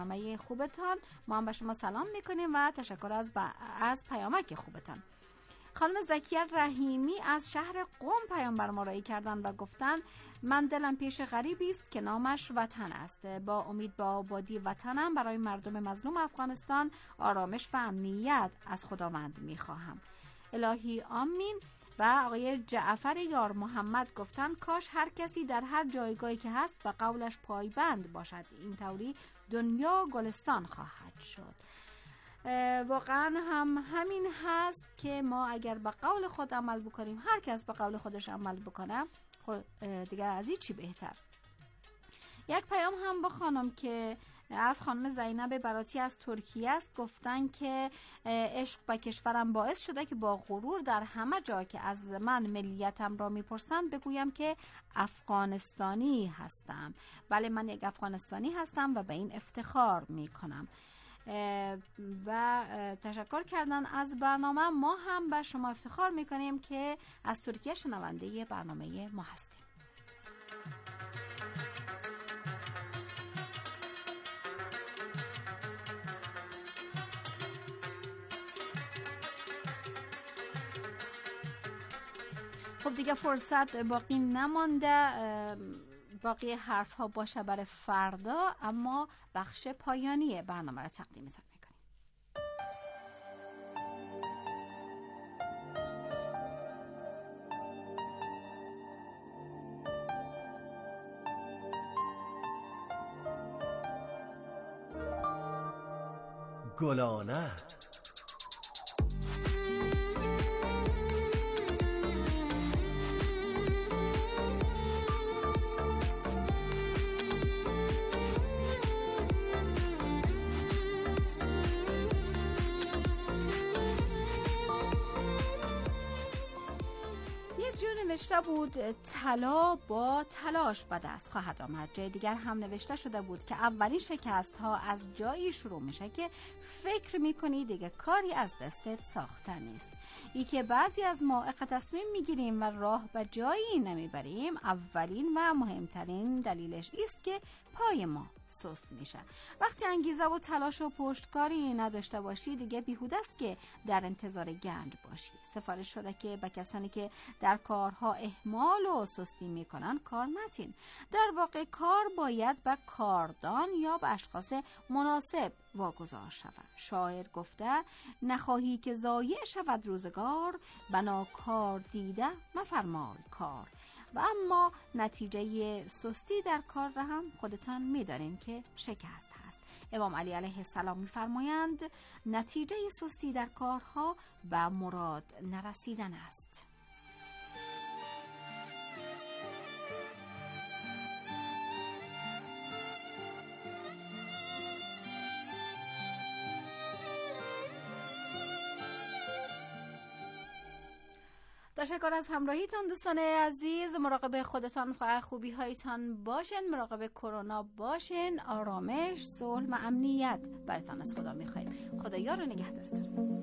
برنامه خوبتان. ما هم به شما سلام میکنیم و تشکر از پیامک خوبتان. خانم زکیه رحیمی از شهر قم پیام بر ما رایی کردن و گفتن من دلم پیش غریبی است که نامش وطن است. با امید به آبادی وطنم برای مردم مظلوم افغانستان آرامش و امنیت از خداوند میخواهم. الهی آمین. و آقای جعفر یار محمد گفتن کاش هر کسی در هر جایگاهی که هست به قولش پایبند باشد، این طوری دنیا گلستان خواهد شد. واقعا هم همین هست که ما اگر به قول خود عمل بکنیم، هر کس به قول خودش عمل بکنه، دیگه از این چی بهتر. یک پیام هم با خانم که از خانم زینب براتی از ترکیه است، گفتن که عشق به کشورم باعث شده که با غرور در همه جا که از من ملیتم را میپرسند بگویم که افغانستانی هستم. بله، من یک افغانستانی هستم و به این افتخار میکنم. و تشکر کردن از برنامه. ما هم به شما افتخار میکنیم که از ترکیه شنونده برنامه ما هستیم. خب دیگه فرصت باقی نمانده، باقی حرف ها باشه برای فردا، اما بخش پایانی برنامه را تقدیمتان میکنیم. گلانه نوشته بود طلا با تلاش به دست خواهد آمد. جای دیگر هم نوشته شده بود که اولین شکست ها از جایی شروع میشه که فکر میکنی دیگه کاری از دستت ساخته نیست. ای که بعضی از ما تصمیم میگیریم و راه به جایی نمیبریم، اولین و مهمترین دلیلش است که پای ما سست میشه. وقتی انگیزه و تلاش و پشتکاری نداشته باشی، دیگه بیهوده است که در انتظار گنج باشی. سفارش شده که به کسانی که در کارها اهمال و سستی میکنن کار نتین. در واقع کار باید به کاردان یا به اشخاص مناسب واگذار شود. شاعر گفته نخواهی که ضایع شود روزگار، بنا کار دیده مفرمای کار. و اما نتیجه سستی در کار را هم خودتان می‌دانید که شکست هست. امام علی علیه السلام می‌فرمایند نتیجه سستی در کارها به مراد نرسیدن است. تشکر از همراهیتان دوستان عزیز. مراقب خودتان و خوبی هایتان باشین، مراقب کرونا باشین. آرامش، صلح و امنیت براتان از خدا میخوایم. خدا یار و نگهدارتون.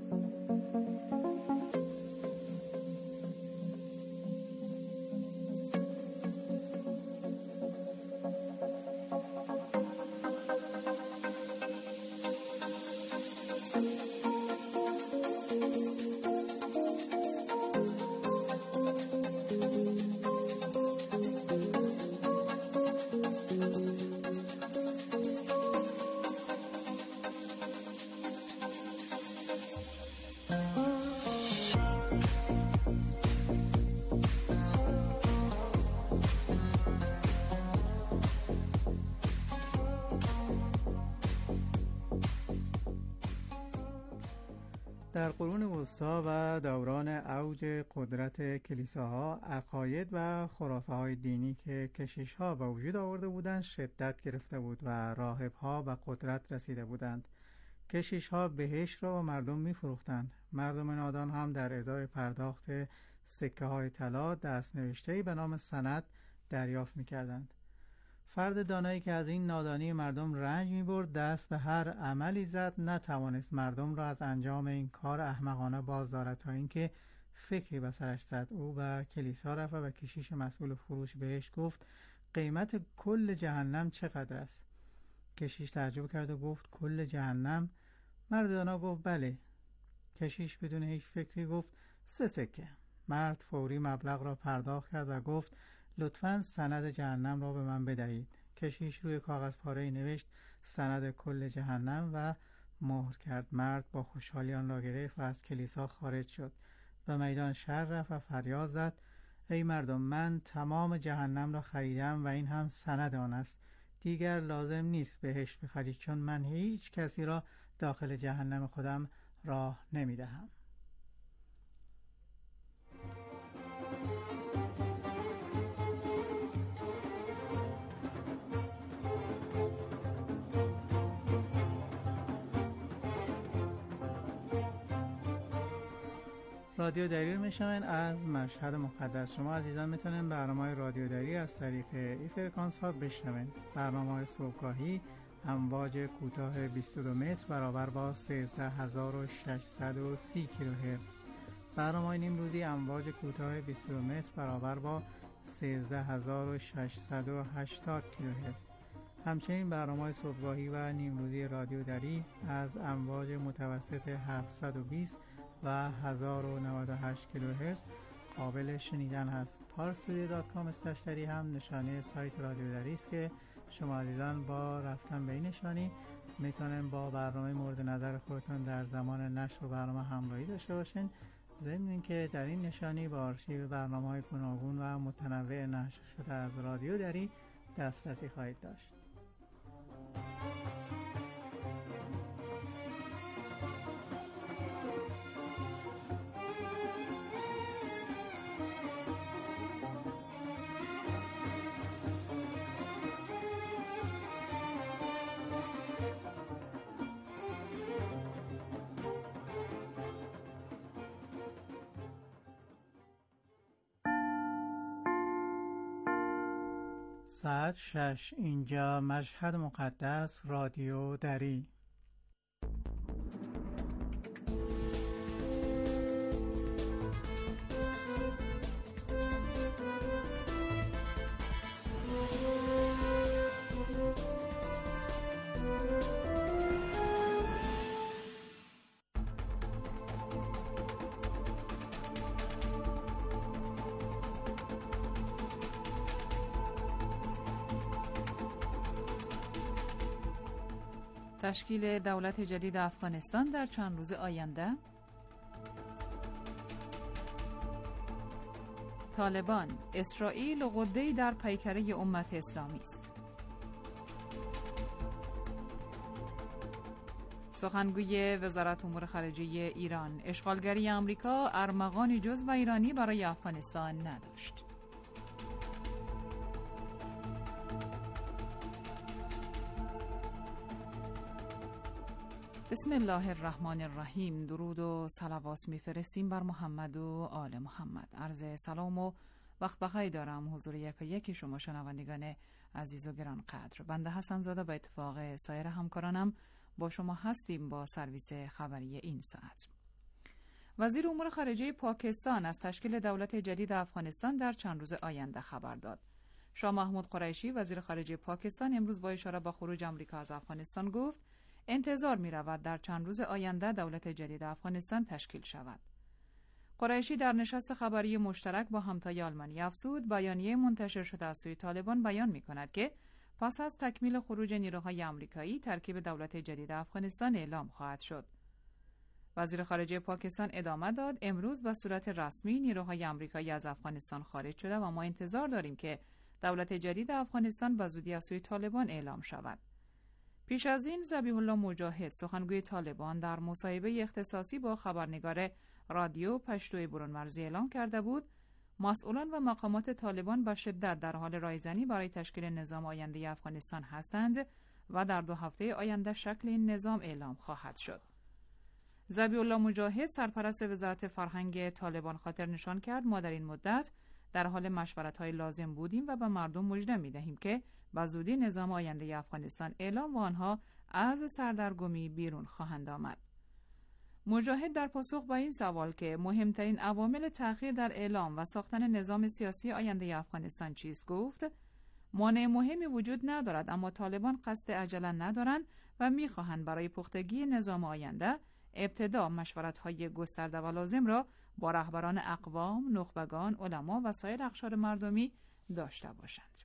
در قرون وسطی و دوران اوج قدرت کلیساها، عقاید و خرافه‌های دینی که کشیش‌ها به وجود آورده بودند شدت گرفته بود و راهب‌ها به قدرت رسیده بودند. کشیش‌ها بهشت را به مردم می‌فروختند. مردم نادان هم در ازای پرداخت سکه‌های طلا دست‌نوشته‌ای به نام سند دریافت می‌کردند. فرد دانایی که از این نادانی مردم رنج می‌برد، دست به هر عملی زد، نتوانست مردم را از انجام این کار احمقانه باز دارد تا اینکه فکری به سرش زد. او به کلیسا رفت و به کشیش مسئول فروش بهشت گفت قیمت کل جهنم چقدر است؟ کشیش تعجب کرد و گفت کل جهنم؟ مرد دانا گفت بله. کشیش بدون هیچ فکری گفت 3 سکه. مرد فوری مبلغ را پرداخت کرد و گفت لطفاً سند جهنم را به من بدهید. کشیش روی کاغذ پاره‌ای نوشت سند کل جهنم و مهر کرد. مرد با خوشحالی آن را گرفت و از کلیسا خارج شد و میدان شهر رفت و فریاد زد ای مردم، من تمام جهنم را خریدم و این هم سند آن است. دیگر لازم نیست بهشت بخرید، چون من هیچ کسی را داخل جهنم خودم راه نمیدهم. رادیو دری رو میشنوین از مشهد مقدس. شما عزیزان میتونین برنامه رادیو دری از طریق این فرکانس ها بشنوین. برنامه صبحگاهی امواج کوتاه 22 متر برابر با 13630 کیلوهرتز. برنامه نیمروزی امواج کوتاه 22 متر برابر با 13680 کیلوهرتز. همچنین برنامه صبحگاهی و نیمروزی رادیو دری از امواج متوسط 720 و 1098 کیلوهرتز قابل شنیدن است. parstoday.com/دری هم نشانه سایت رادیو دری است که شما عزیزان با رفتن به این نشانی میتونن با برنامه مورد نظر خودتون در زمان نشر برنامه همراهی داشته باشین. ضمن اینکه در این نشانی با آرشیو برنامه‌های گوناگون و متنوع نشر شده از رادیو دری دسترسی خواهید داشت. ساعت 6 اینجا مشهد مقدس رادیو دری. تشکیل دولت جدید افغانستان در چند روز آینده. طالبان: اسرائیل غده‌ای در پیکره امت اسلامی است. سخنگوی وزارت امور خارجه ایران: اشغالگری آمریکا ارمغانی جز و ایرانی برای افغانستان نداشت. بسم الله الرحمن الرحیم. درود و صلوات میفرستیم بر محمد و آل محمد. عرض سلام و وقت بخیر دارم حضور یک شما شنوندگان عزیز و گران قدر. بنده حسن زاده به اتفاق سایر همکارانم با شما هستیم با سرویس خبری این ساعت. وزیر امور خارجه پاکستان از تشکیل دولت جدید افغانستان در چند روز آینده خبر داد. شاه محمود قریشی وزیر خارجه پاکستان امروز با اشاره به خروج آمریکا از افغانستان گفت انتظار می رود در چند روز آینده دولت جدید افغانستان تشکیل شود. قریشی در نشست خبری مشترک با همتای آلمانی افزود بیانیه منتشر شده از سوی طالبان بیان می کند که پس از تکمیل خروج نیروهای آمریکایی ترکیب دولت جدید افغانستان اعلام خواهد شد. وزیر خارجه پاکستان ادامه داد امروز به صورت رسمی نیروهای آمریکایی از افغانستان خارج شده و ما انتظار داریم که دولت جدید افغانستان به زودی از سوی طالبان اعلام شود. پیش از این ذبیح الله مجاهد سخنگوی طالبان در مصاحبه اختصاصی با خبرنگار رادیو پشتوی برونمرزی اعلام کرده بود مسئولان و مقامات طالبان به شدت در حال رایزنی برای تشکیل نظام آینده افغانستان هستند و در 2 هفته آینده شکل این نظام اعلام خواهد شد. ذبیح الله مجاهد سرپرست وزارت فرهنگ طالبان خاطر نشان کرد ما در این مدت در حال مشورت‌های لازم بودیم و به مردم مژده می‌دهیم که به زودی نظام آینده افغانستان اعلام و آنها از سردرگمی بیرون خواهند آمد. مجاهد در پاسخ به این سوال که مهمترین عوامل تأخیر در اعلام و ساختن نظام سیاسی آینده افغانستان چیست گفت مانع مهمی وجود ندارد، اما طالبان قصد عجله ندارند و می‌خواهند برای پختگی نظام آینده ابتدا مشورت‌های گسترده و لازم را با رهبران اقوام، نخبگان، علما و سایر اقشار مردمی داشته باشند.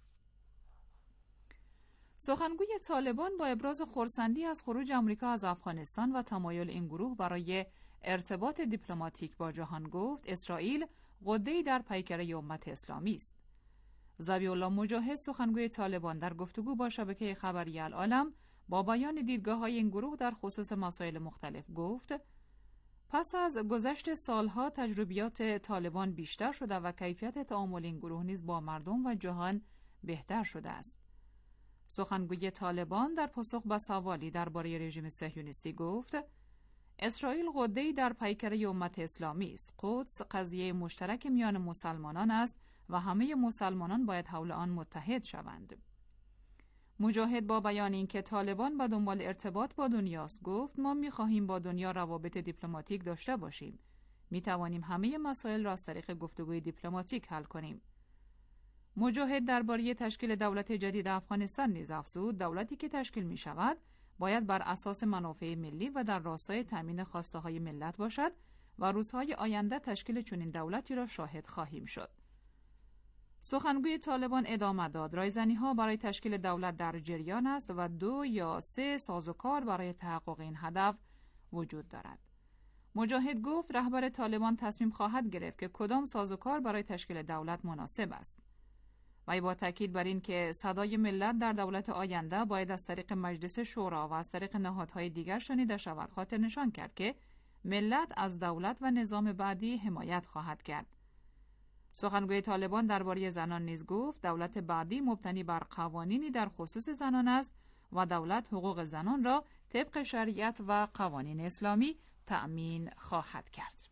سخنگوی طالبان با ابراز خرسندی از خروج آمریکا از افغانستان و تمایل این گروه برای ارتباط دیپلماتیک با جهان گفت اسرائیل غده‌ای در پیکره امت اسلامی است. ذبیح الله مجاهد سخنگوی طالبان در گفتگو با شبکه خبری العالم با بیان دیدگاه‌های این گروه در خصوص مسائل مختلف گفت پس از گذشت سالها تجربیات طالبان بیشتر شده و کیفیت تعامل این گروه نیز با مردم و جهان بهتر شده است. سخنگوی طالبان در پاسخ به سوالی درباره رژیم صهیونیستی گفت اسرائیل غده‌ای در پیکره امت اسلامی است. قدس قضیه مشترک میان مسلمانان است و همه مسلمانان باید حول آن متحد شوند. مجاهد با بیان اینکه طالبان به دنبال ارتباط با دنیاست گفت ما می‌خواهیم با دنیا روابط دیپلماتیک داشته باشیم. می‌توانیم همه مسائل را از طریق گفتگوی دیپلماتیک حل کنیم. مجاهد درباره تشکیل دولت جدید افغانستان نیز افزود دولتی که تشکیل می‌شود باید بر اساس منافع ملی و در راستای تامین خواسته‌های ملت باشد و روزهای آینده تشکیل چنین دولتی را شاهد خواهیم شد. سخنگوی طالبان ادامه داد رایزنی‌ها برای تشکیل دولت در جریان است و 2 یا 3 سازوکار برای تحقق این هدف وجود دارد. مجاهد گفت رهبر طالبان تصمیم خواهد گرفت که کدام سازوکار برای تشکیل دولت مناسب است. و با تاکید بر این که صدای ملت در دولت آینده باید از طریق مجلس شورا و از طریق نهادهای دیگر شنیده شود، خاطر نشان کرد که ملت از دولت و نظام بعدی حمایت خواهد کرد. سخنگوی طالبان درباره زنان نیز گفت دولت بعدی مبتنی بر قوانینی در خصوص زنان است و دولت حقوق زنان را طبق شریعت و قوانین اسلامی تأمین خواهد کرد.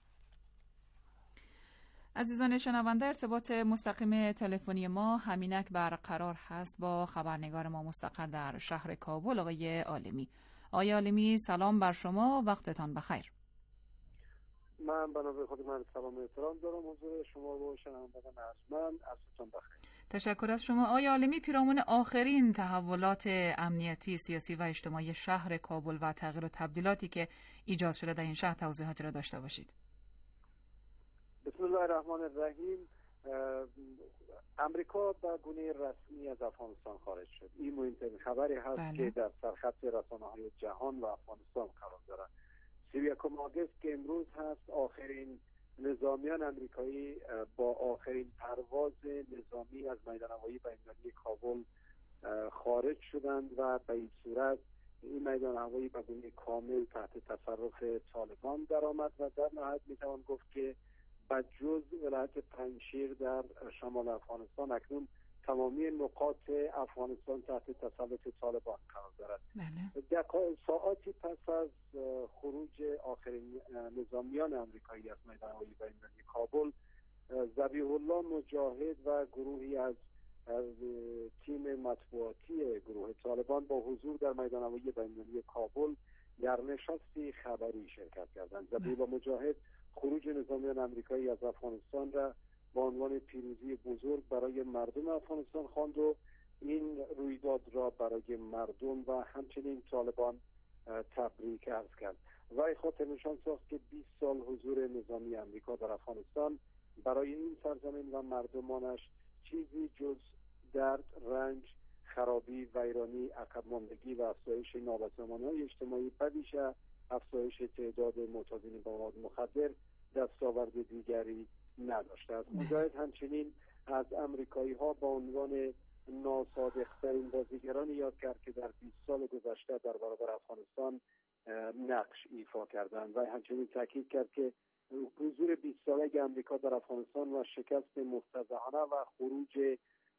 عزیزان شنونده، ارتباط مستقیم تلفنی ما همینک برقرار هست با خبرنگار ما مستقر در شهر کابل آقای عالمی. آقای عالمی سلام بر شما، وقتتان بخیر. من بنابرای خود من سلام و احترام دارم حضور شما و شنوندگان ارجمند، عصرتان بخیر. تشکر از شما آقای عالمی. پیرامون آخرین تحولات امنیتی، سیاسی و اجتماعی شهر کابل و تغییر و تبدیلاتی که ایجاد شده در این شهر توضیحاتی را داشته باشید. بسم الله الرحمن الرحیم. امریکا به گونه رسمی از افغانستان خارج شد. این مهمترین خبری هست که در سرخط رسانه‌های جهان و افغانستان قرار دارد. 31 آگوست که امروز هست آخرین نظامیان امریکایی با آخرین پرواز نظامی از میدان هوایی بین‌المللی کابل خارج شدند و به این صورت این میدان هوایی به گونه کامل تحت تصرف طالبان درآمد و در نهایت میتوان گفت که بجز ولایت پنجشیر در شمال افغانستان اکنون تمامی نقاط افغانستان تحت تسلط طالبان قرار دارد. ساعاتی پس از خروج آخرین نظامیان امریکایی از میدان هوایی بین‌المللی کابل، ذبیح الله مجاهد و گروهی از تیم مطبوعاتی گروه طالبان با حضور در میدان هوایی بین‌المللی کابل در نشستی خبری شرکت کردند. ذبیح الله مجاهد خروج نظامیان امریکایی از افغانستان را با عنوان پیروزی بزرگ برای مردم افغانستان خواند و این رویداد را برای مردم و همچنین طالبان تبریک عرض کرد. وی خاطر نشان ساخت که 20 سال حضور نظامی امریکا در افغانستان برای این سرزمین و مردمانش چیزی جز درد، رنج، خرابی، ویرانی، عقب ماندگی و افزایش نابسامانی‌های اجتماعی بدیش افزایش تعداد معتادین با مواد مخدر دستاورد دیگری نداشته است. مجاهد همچنین از امریکایی ها با عنوان ناصادق‌ترین بازیگران یاد کرد که در 20 سال گذشته در برابر افغانستان نقش ایفا کردند و همچنین تاکید کرد که حضور 20 ساله امریکا در افغانستان و شکست مفتضحانه و خروج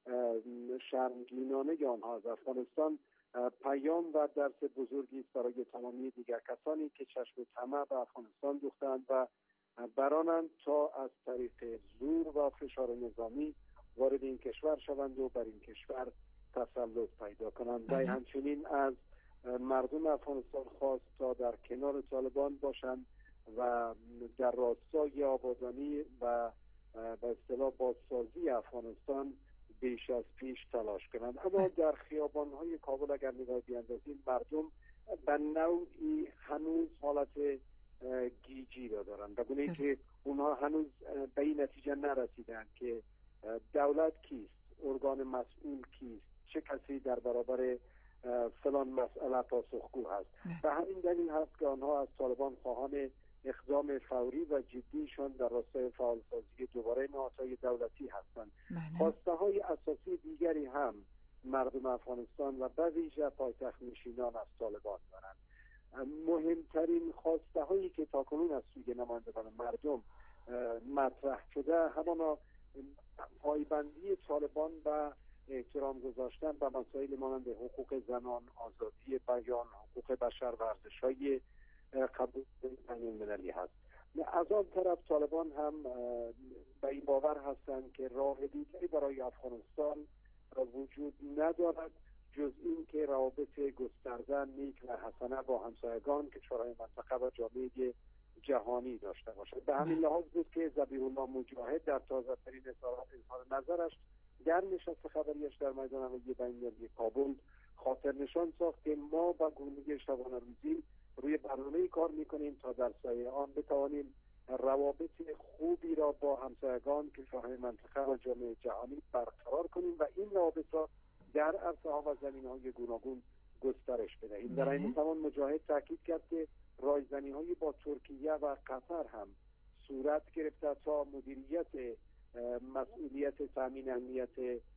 شرمگینانه آنها از افغانستان پیام و درس بزرگی است برای تمامی دیگر کسانی که چشم طمع به افغانستان دوختند و برانند تا از طریق زور و فشار نظامی وارد این کشور شوند و بر این کشور تسلط پیدا کنند. و همچنین از مردم افغانستان خواست تا در کنار طالبان باشند و در راستای آبادانی و به اصطلاح بازسازی افغانستان بیش از پیش تلاش کنند. اما در خیابان‌های کابل اگر نگاه بیاندازیم، مردم به نوعی هنوز حالت گیجی را دارند، به گونه‌ای که اونها هنوز به این نتیجه نرسیدند که دولت کیست، ارگان مسئول کیست، چه کسی در برابر فلان مسئله پاسخگو هست. به همین دلیل هست که آنها از طالبان خواهان اقدام فوری و جدیشان در راستای فعالسازی دوباره نهادهای دولتی هستند. خواسته های اساسی دیگری هم مردم افغانستان و به ویژه پایتخت نشینان از طالبان دارند. مهمترین خواسته هایی که تاکنون از سوی نمایندگان مردم مطرح شده همانا پایبندی طالبان و احترام گذاشتن به مسائل مانند حقوق زنان، آزادی بیان، حقوق بشر و ارزش‌های قبول بین‌المللی هست. از آن طرف طالبان هم به این باور هستند که راه دیگری برای افغانستان وجود ندارد جز این که روابط گسترده، نیک و حسنه با همسایگان کشورهای منطقه و جامعه جهانی داشته باشد. به همین لحاظ بود که ذبیح الله مجاهد در تازه‌ترین اظهار نظرش در نشست خبریش در میدان هوایی بین‌المللی کابل خاطر نشان ساخت که ما با گونه شبانه روزی روی برنامه کار میکنیم تا در سایه آن بتوانیم روابط خوبی را با همسایگان کشورهای منطقه و جامعه جهانی برقرار کنیم و این روابط را در عرصه‌ها و زمینه‌های گوناگون گسترش بدهیم. در این زمان مجاهد تاکید کرد که رایزنی‌های با ترکیه و قطر هم صورت گرفته تا مدیریت مسئولیت تامین امنیت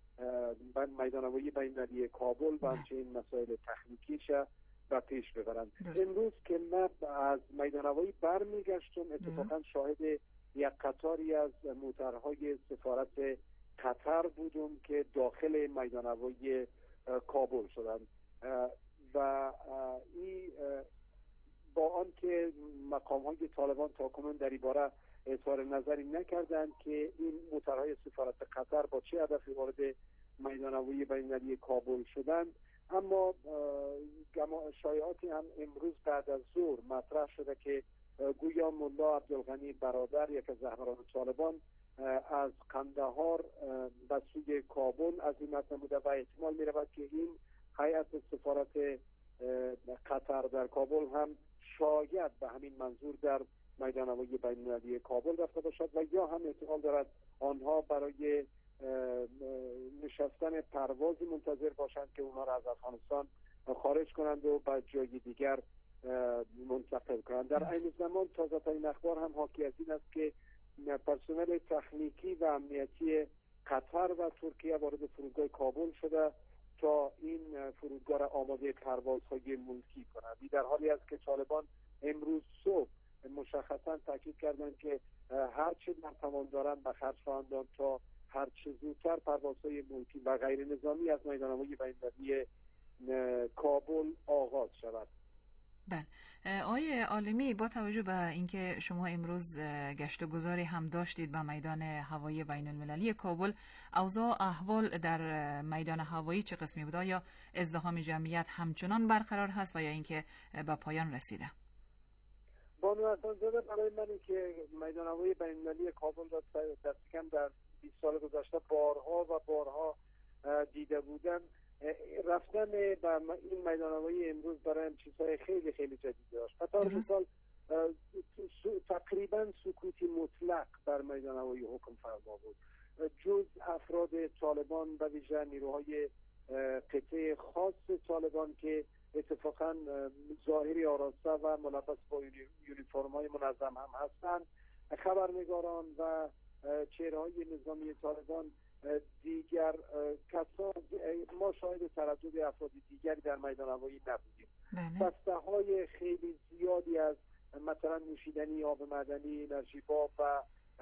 میدان هوایی بین‌المللی کابل و همچنین مسائل تکنیکیش به پیش ببرند. امروز که من از میدان هوایی برمیگشتم اتفاقا شاهد یک قطاری از موترهای سفارت قطر بودم که داخل میدان هوایی کابل شدند و این با آنکه مقام‌های طالبان تاکنون در این باره اظهار نظری نکردند که این موترهای سفارت قطر با چه هدفی وارد میدان هوایی بین‌المللی کابل شدند، اما شایعاتی هم امروز بعد از ظهر مطرح شده که گویا ملا عبدالغنی برادر یک از رهبران طالبان از قندهار به سوی کابل عزیمت نموده و احتمال می رود که این هیئت سفارت قطر در کابل هم شاید به همین منظور در میدان هوایی بین‌المللی کابل رفته باشد و یا هم احتمال دارد آنها برای نشستن پروازی منتظر باشند که اونها را از افغانستان خارج کنند و به جای دیگر منتقل کنند. در این زمان تازه‌ترین اخبار هم حاکی از این است که پرسنل تکنیکی و امنیتی قطر و ترکیه وارد فرودگاه کابل شده تا این فرودگاه را آماده پروازهای ملکی کنند. در حالی است که طالبان امروز صبح مشخصا تاکید کردند که هر چه در توان دارند به خرج خواهند داد تا هر چه زودتر پروازهای ملکی و غیر نظامی از میدان هوایی بین‌المللی کابل آغاز شود. بله. آقای عالمی، با توجه به اینکه شما امروز گشت و گذاری هم داشتید به میدان هوایی بین‌المللی کابل، اوضاع احوال در میدان هوایی چه قسمی بود؟ یا ازدحام جمعیت همچنان برقرار هست و یا اینکه به پایان رسیده؟ بانو حسن‌زاده، برای من که میدان هوایی بین‌المللی کابل را دست کم در 20 سال گذشته بارها و بارها دیده بودم، رفتن به این میدان هوایی امروز برای چیزهای خیلی خیلی جدید داشت. مثلا مثال تقریبا سکوتی مطلق در میدان هوایی حکم فرما بود، جز افراد طالبان و ویژه نیروهای قطعه خاص طالبان که اتفاقا ظاهری آراسته و ملبس با یونیفرم‌های منظم هم هستند، خبرنگاران و چهره‌های نظامی طالبان دیگر کسان، ما شاهد تردد افراد دیگری در میدان هوایی نبودیم. بسته‌های خیلی زیادی از مثلا نوشیدنی، آب معدنی، انرژی باب و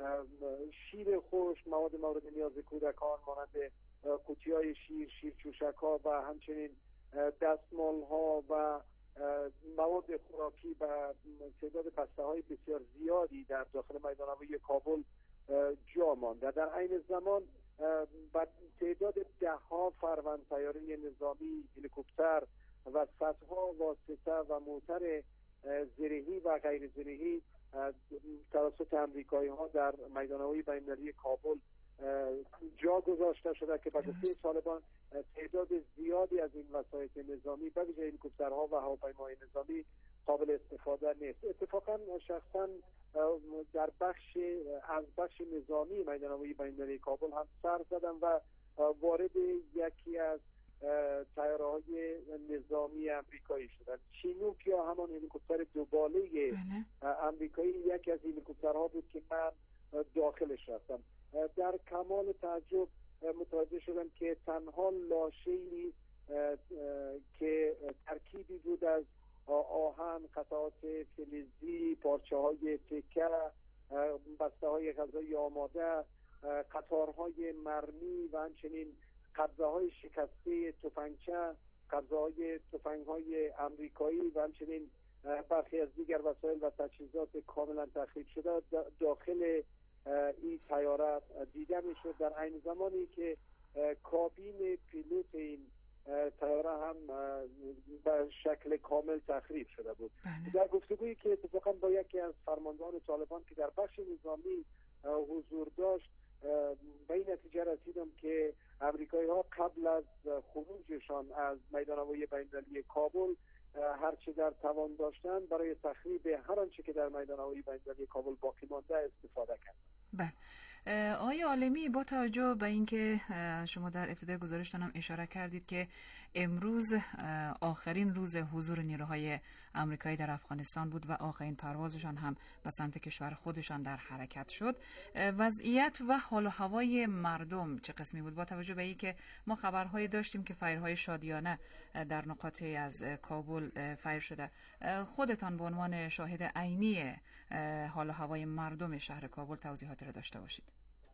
شیر خشک، مواد مورد نیاز کودکان مانند قوطی‌های شیر چوشک‌ها و همچنین دستمال‌ها و مواد خوراکی و تعداد بسته‌های بسیار زیادی در داخل میدان هوایی کابل جا مانده. در عین زمان با تعداد 10 فروند طیاره نظامی، هلیکوپتر و صدها واسطه و موتر زرهی و غیر زرهی توسط امریکایی‌ها در میدان هوایی بین‌المللی کابل جا گذاشته شده که به گفته طالبان تعداد زیادی از این وسایط نظامی به ویژه هلیکوپترها و هواپیماهای نظامی قابل استفاده نیست. اتفاقا شخصا در بخش نظامی میدان هوایی بین‌المللی کابل هم سر زدم و وارد یکی از طیاره‌های نظامی امریکایی شدن. چینوک یا همان هلیکوپتر دوباله امریکایی یکی از هلیکوپترها بود که من داخلش رفتم. در کمال تعجب متوجه شدم که تنها لاشه‌ای که ترکیبی بود از آهن، قطعات فلزی، پارچه‌های تکه، بسته‌های غذایی آماده، قطارهای مرمی و همچنین قبضه‌های شکسته تفنگچه، قبضه‌های تفنگ‌های امریکایی و همچنین برخی از دیگر وسایل و تجهیزات کاملا تخریب شده داخل این طیاره دیده می‌شد، در عین زمانی که کابین پیلوت این طیاره هم به شکل کامل تخریب شده بود. در گفتگویی که اتفاقا با یکی از فرماندهان طالبان که در بخش نظامی حضور داشت به این نتیجه رسیدم که امریکایی‌ها قبل از خروجشان از میدان هوایی بین‌المللی کابل هرچه در توان داشتن برای تخریب هر آنچه که در میدان هوایی بین‌المللی کابل باقی مانده استفاده کردند. بله. آقای عالمی، با توجه به اینکه شما در ابتدای گزارشتان هم اشاره کردید که امروز آخرین روز حضور نیروهای آمریکایی در افغانستان بود و آخرین پروازشان هم به سمت کشور خودشان در حرکت شد، وضعیت و حال و هوای مردم چه قسمی بود؟ با توجه به اینکه ما خبرهایی داشتیم که فایرهای شادیانه در نقاطی از کابل فایر شده، خودتان به عنوان شاهد عینی حال و هوای مردم شهر کابل توضیحاتی را داشته باشید.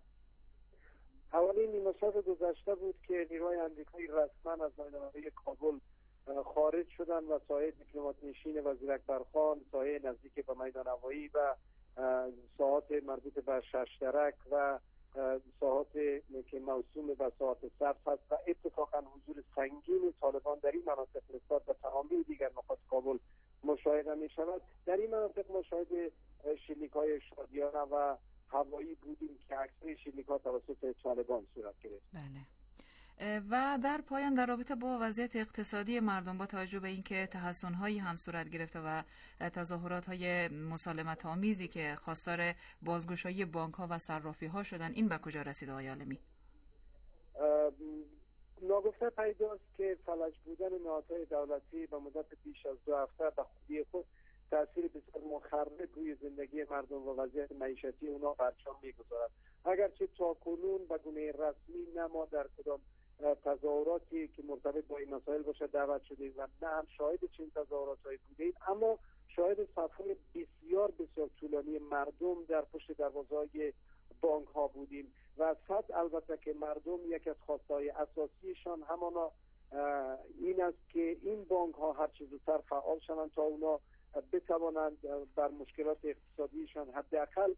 حوالی نیمه ساعت گذشته بود که نیروهای آمریکایی رسما از میدان هوایی کابل خارج شدن و ساحه دیپلمات نشین وزیر اکبر خان، ساحه نزدیک به میدان هوایی و ساحات مربوط به ششترک و ساحات که موسوم به ساحات سبز هست و اتفاقا حضور سنگین طالبان در این مناطق نسبت به تمامی دیگر نقاط کابل مشاهده می شود. در این مناطق مشاهده شلیک‌های شادیانه و هوایی بودیم که اکثر شلیک‌ها توسط طالبان صورت گرفت. بله. و در پایان در رابطه با وضعیت اقتصادی مردم با توجه به اینکه تحسن‌هایی هم صورت گرفته و تظاهرات‌های مسالمت آمیزی که خواستار بازگشایی بانک‌ها و صرافی‌ها شدن، این به کجا رسید آقای عالمی؟ ناگفته پیداست که فلج بودن نهادهای دولتی به مدت بیش از 2 هفته به خودی خود تأثیر بسیار مخرب روی زندگی مردم و وضعیت معیشتی اونا برچام می‌گذارد. اگرچه تاکنون به گونه رسمی نه ما در کدام تظاهراتی که مرتبط با این مسائل باشه دعوت شدیم و نه هم شاهد چنین تظاهرات‌هایی بودیم، اما شاهد صف‌های بسیار طولانی مردم در پشت دروازه‌های بانک‌ها بودیم و صد البته که مردم یکی از خواستهای اساسیشان همانا این است که این بانک‌ها هر چه زودتر فعال شوند تا اونا بتوانند بر مشکلات اقتصادیشان حداقل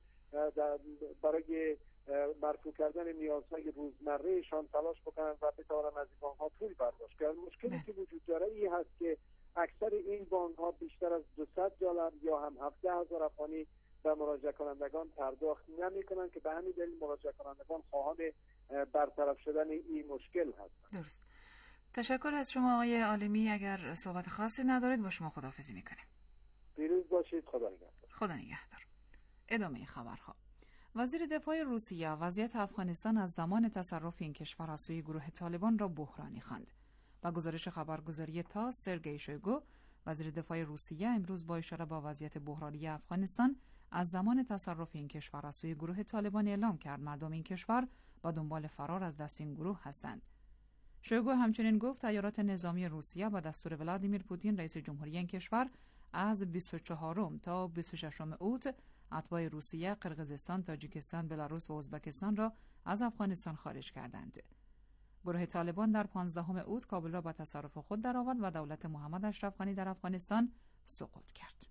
برای مرفوع کردن نیازهای روزمرهشان تلاش بکنند و بتوانند از این بانک‌ها پول برداشت کنند. مشکلی که وجود داره این هست که اکثر این بانک‌ها بیشتر از $200 یا هم 17,000 افغانی به مراجعه کنندگان پرداخت نمی‌کنند که به همین دلیل مراجعه کنندگان خواهان برطرف شدن این مشکل هستند. درست. تشکر از شما آقای عالمی. اگر صحبت خاصی ندارید با شما خداحافظی می‌کنیم. پیروز باشید. خدا نگهدار. خدا نگهدار. ادامه خبرها. وزیر دفاع روسیه وضعیت افغانستان از زمان تصرف این کشور از سوی گروه طالبان را بحرانی خواند. با گزارش خبرگزاری تاس، سرگئی شویگو وزیر دفاع روسیه امروز با اشاره به وضعیت بحرانی افغانستان از زمان تصرف این کشور از سوی گروه طالبان اعلام کرد مردم این کشور با دنبال فرار از دست این گروه هستند. شویگو همچنین گفت تیارات نظامی روسیه با دستور ولادیمیر پوتین رئیس جمهوری این کشور از 24 تا 26 اوت اتباع روسیه، قرقیزستان، تاجیکستان، بلاروس و ازبکستان را از افغانستان خارج کردند. گروه طالبان در 15 اوت کابل را به تصرف خود درآورد و دولت محمد اشرف غنی در افغانستان سقوط کرد.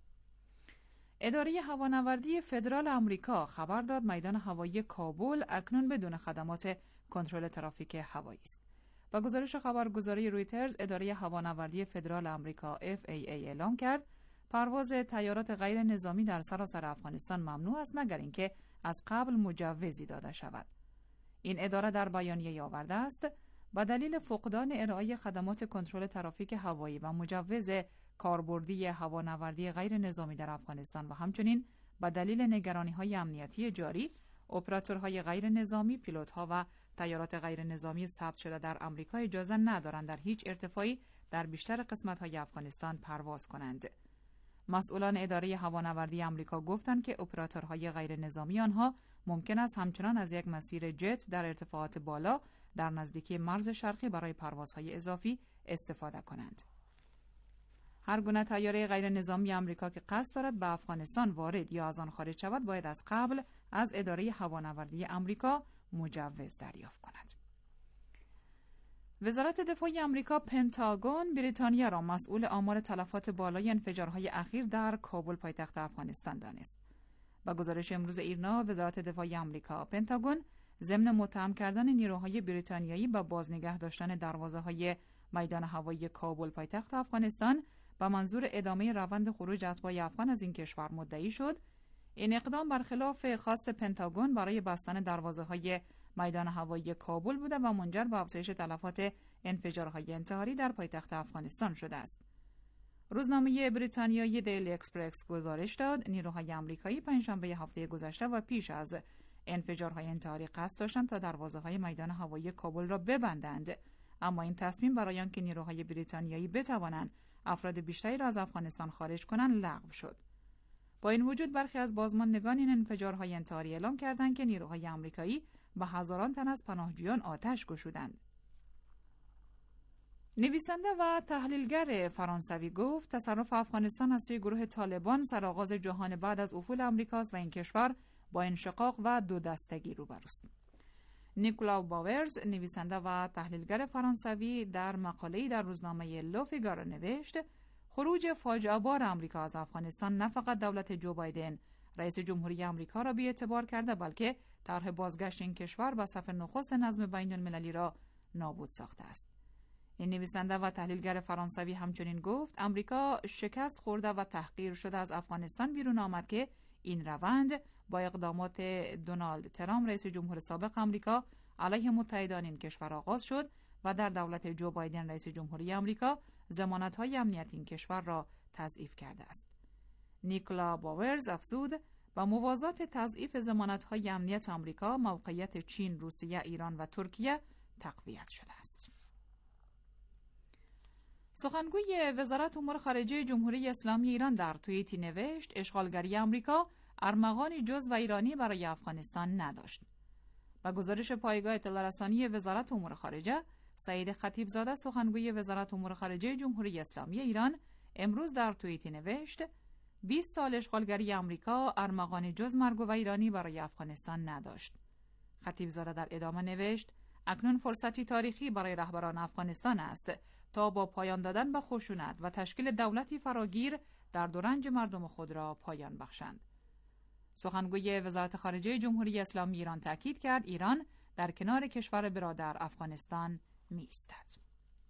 اداره هوانوردی فدرال آمریکا خبر داد میدان هوایی کابل اکنون بدون خدمات کنترل ترافیک هوایی است. با گزارش خبرگزاری رویترز، اداره هوانوردی فدرال آمریکا FAA اعلام کرد پرواز تیارات غیر نظامی در سراسر افغانستان ممنوع است مگر اینکه از قبل مجوزی داده شود. این اداره در بیانیه آورده است به دلیل فقدان ارائه خدمات کنترل ترافیک هوایی و مجوز کاربردی هوانوردی غیر نظامی در افغانستان و همچنین به دلیل نگرانی‌های امنیتی جاری، اپراتورهای غیر نظامی، پیلوت‌ها و طیارات غیر نظامی ثبت شده در آمریکا اجازه ندارند در هیچ ارتفاعی در بیشتر قسمت‌های افغانستان پرواز کنند. مسئولان اداره هوانوردی آمریکا گفتند که اپراتورهای غیر نظامی آنها ممکن است همچنان از یک مسیر جت در ارتفاعات بالا در نزدیکی مرز شرقی برای پروازهای اضافی استفاده کنند. هر گونه طیاره غیر نظامی آمریکا که قصد دارد به افغانستان وارد یا از آن خارج شود باید از قبل از اداره هوانوردی آمریکا مجوز دریافت کند. وزارت دفاع آمریکا پنتاگون بریتانیا را مسئول آمار تلفات بالای انفجارهای اخیر در کابل پایتخت افغانستان دانست. با گزارش امروز ایرنا، وزارت دفاع آمریکا پنتاگون ضمن متهم کردن نیروهای بریتانیایی با بازنگه داشتن دروازه‌های میدان هوایی کابل پایتخت افغانستان با منظور ادامه روند خروج اتباع افغان از این کشور مدعی شد. این اقدام برخلاف خواست پنتاگون برای بستن دروازه‌های میدان هوایی کابل بوده و منجر به افزایش تلفات انفجارهای انتحاری در پایتخت افغانستان شده است. روزنامه بریتانیایی دیلی اکسپرس گزارش داد نیروهای آمریکایی پنجشنبه هفته گذشته و پیش از انفجارهای انتحاری قصد داشتند تا دروازه‌های میدان هوایی کابل را ببندند، اما این تصمیم برای آنکه نیروهای بریتانیایی بتوانند افراد بیشتری را از افغانستان خارج کنند لغو شد. با این وجود برخی از بازماندگان این انفجارهای انتحاری اعلام کردند که نیروهای آمریکایی به هزاران تن از پناهجویان آتش گشودند. نویسنده و تحلیلگر فرانسوی گفت تصرف افغانستان از سوی گروه طالبان سرآغاز جهان بعد از افول امریکاست و این کشور با انشقاق و دو دستگی روبروست. نیکولا باورز، نویسنده و تحلیلگر فرانسوی، در مقاله‌ای در روزنامه لو فیگارو نوشت خروج فاجعه‌بار آمریکا از افغانستان نه فقط دولت جو بایدن رئیس جمهوری آمریکا را بی‌اعتبار کرده بلکه طرح بازگشت این کشور به صف نخست نظم بین‌المللی را نابود ساخته است. این نویسنده و تحلیلگر فرانسوی همچنین گفت آمریکا شکست خورده و تحقیر شده از افغانستان بیرون آمد که این روند با اقدامات دونالد ترامپ رئیس جمهور سابق آمریکا علیه متحدان این کشور آغاز شد و در دولت جو بایدن رئیس جمهوری آمریکا ضمانت‌های امنیت این کشور را تضعیف کرده است. نیکولا باورز افزود با موازات تضعیف ضمانت‌های امنیت آمریکا موقعیت چین، روسیه، ایران و ترکیه تقویت شده است. سخنگوی وزارت امور خارجه جمهوری اسلامی ایران در توییتی نوشت اشغالگری آمریکا ارمغانی جز و ایرانی برای افغانستان نداشت. با گزارش پایگاه اطلاع رسانی وزارت امور خارجه، سعید خطیبزاده سخنگوی وزارت امور خارجه جمهوری اسلامی ایران امروز در توییتی نوشت 20 سال اشغالگری آمریکا ارمغانی جز مرگ و ایرانی برای افغانستان نداشت. خطیبزاده در ادامه نوشت اکنون فرصتی تاریخی برای رهبران افغانستان است تا با پایان دادن به خشونت و تشکیل دولتی فراگیر در دورنج مردم خود را پایان بخشند. سخنگوی وزارت خارجه جمهوری اسلامی ایران تاکید کرد ایران در کنار کشور برادر افغانستان می‌ایستد.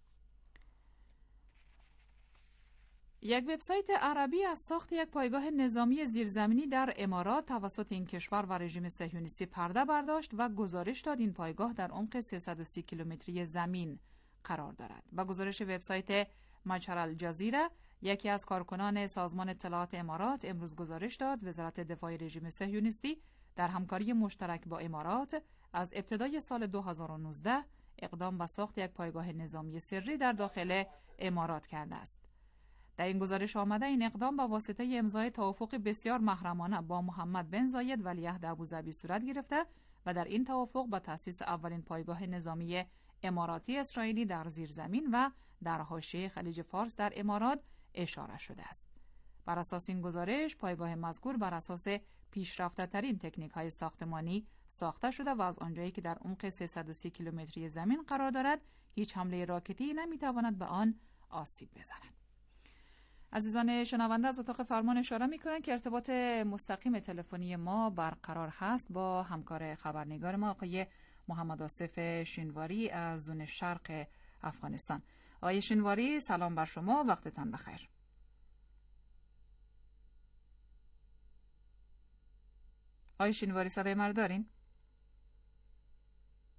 یک وبسایت عربی از ساخت یک پایگاه نظامی زیرزمینی در امارات توسط این کشور و رژیم صهیونیستی پرده برداشت و گزارش داد این پایگاه در عمق 330 کیلومتری زمین قرار دارد. با گزارش وبسایت مجهر الجزیره، یکی از کارکنان سازمان اطلاعات امارات امروز گزارش داد وزارت دفاع رژیم صهیونیستی در همکاری مشترک با امارات از ابتدای سال 2019 اقدام به ساخت یک پایگاه نظامی سری در داخل امارات کرده است. در این گزارش آمده این اقدام با واسطه امضای توافق بسیار محرمانه با محمد بن زاید ولیعهد ابوظبی صورت گرفته و در این توافق با تأسیس اولین پایگاه نظامی اماراتی اسرائیلی در زیرزمین و در حاشیه خلیج فارس در امارات اشاره شده است. بر اساس این گزارش پایگاه مذکور بر اساس پیشرفته‌ترین تکنیک‌های ساختمانی ساخته شده و از آنجایی که در عمق 330 کیلومتری زمین قرار دارد هیچ حمله راکتی نمی‌تواند به آن آسیب بزند. عزیزان شنونده از اتاق فرمان اشاره می‌کنند که ارتباط مستقیم تلفنی ما برقرار هست با همکار خبرنگار ما آقای محمد آصف شینواری از زون شرق افغانستان. آقای شینواری سلام بر شما، وقتتان بخیر. آقای شینواری صدای ما رو دارین؟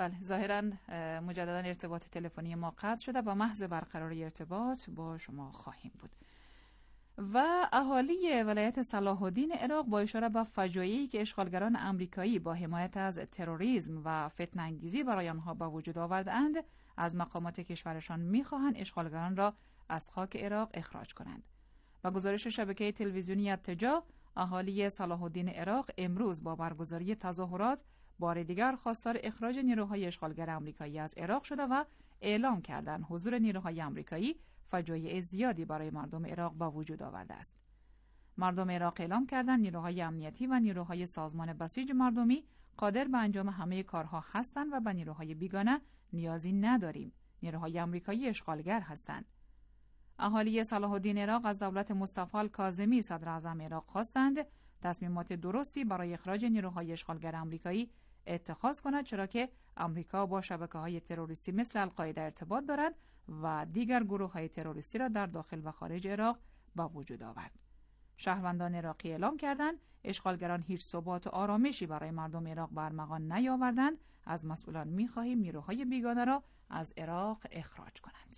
بله، ظاهراً مجددا ارتباط تلفنی ما قطع شده و محض برقراری ارتباط با شما خواهیم بود. و اهالی ولایت صلاح الدین عراق با اشاره به فجایعی که اشغالگران آمریکایی با حمایت از تروریسم و فتنه انگیزی برای آنها به وجود آوردند، از مقامات کشورشان می‌خواهند اشغالگران را از خاک عراق اخراج کنند. و گزارش شبکه تلویزیونی اتجاه، اهالی صلاح الدین عراق امروز با برگزاری تظاهرات بار دیگر خواستار اخراج نیروهای اشغالگر آمریکایی از عراق شده و اعلام کردند حضور نیروهای آمریکایی فجایع زیادی برای مردم عراق با وجود آورده است. مردم عراق اعلام کردند نیروهای امنیتی و نیروهای سازمان بسیج مردمی قادر به انجام همه کارها هستند و به نیروهای بیگانه نیازی نداریم. نیروهای آمریکایی اشغالگر هستند. اهالی صلاح الدین عراق از دولت مصطفی الکاظمی صدر اعظم عراق خواستند تصمیمات درستی برای اخراج نیروهای اشغالگر آمریکایی اتخاذ کند، چرا که آمریکا با شبکه‌های تروریستی مثل القاعده ارتباط دارد و دیگر گروه‌های تروریستی را در داخل و خارج عراق با وجود آورد. شهروندان عراقی اعلام کردند اشغالگران هیچ ثبات و آرامشی برای مردم عراق به ارمغان نیاوردند. از مسئولان می‌خواهیم نیروهای بیگانه را از عراق اخراج کنند.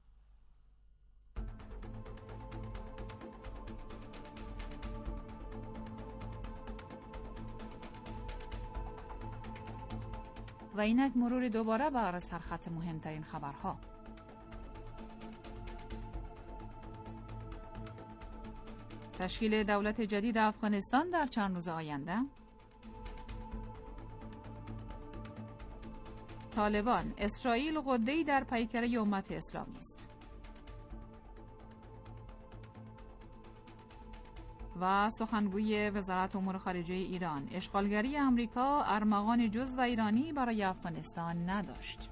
و اینک مرور دوباره بر سرخط مهمترین خبرها. تشکیل دولت جدید افغانستان در چند روز آینده. طالبان: اسرائیل غده‌ای در پیکره امت اسلامی است. و سخنگوی وزارت امور خارجه ایران: اشغالگری آمریکا ارمغان جزو ایرانی برای افغانستان نداشت.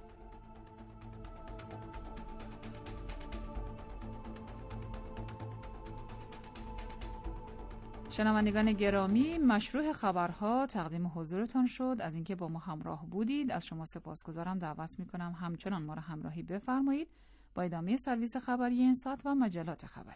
شنوندگان گرامی، مشروع خبرها تقدیم حضورتان شد. از اینکه با ما همراه بودید از شما سپاسگزارم. دعوت میکنم همچنان ما را همراهی بفرمایید با ادامه سرویس خبری این ساعت و مجلات خبری.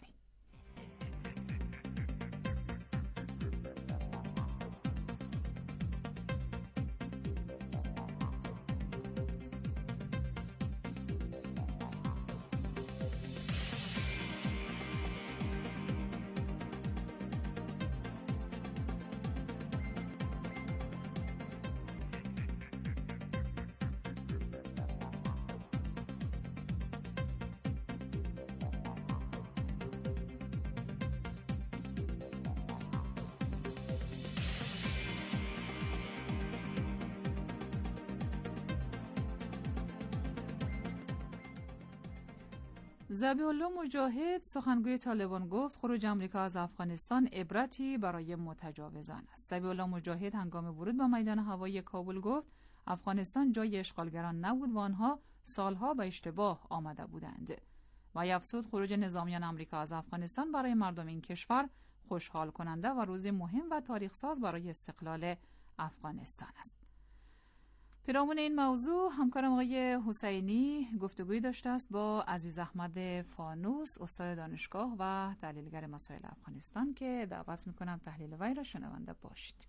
ذبیح‌الله مجاهد سخنگوی طالبان گفت خروج آمریکا از افغانستان عبرتی برای متجاوزان است. ذبیح‌الله مجاهد هنگام ورود به میدان هوایی کابل گفت افغانستان جای اشغالگران نبود و آنها سالها به اشتباه آمده بودند. و افزود خروج نظامیان آمریکا از افغانستان برای مردم این کشور خوشحال کننده و روزی مهم و تاریخ ساز برای استقلال افغانستان است. پیرامون این موضوع همکارم آقای حسینی گفتگویی داشته است با عزیز احمد فانوس، استاد دانشگاه و تحلیلگر مسائل افغانستان که دعوت میکنم تحلیل وی را شنونده باشید.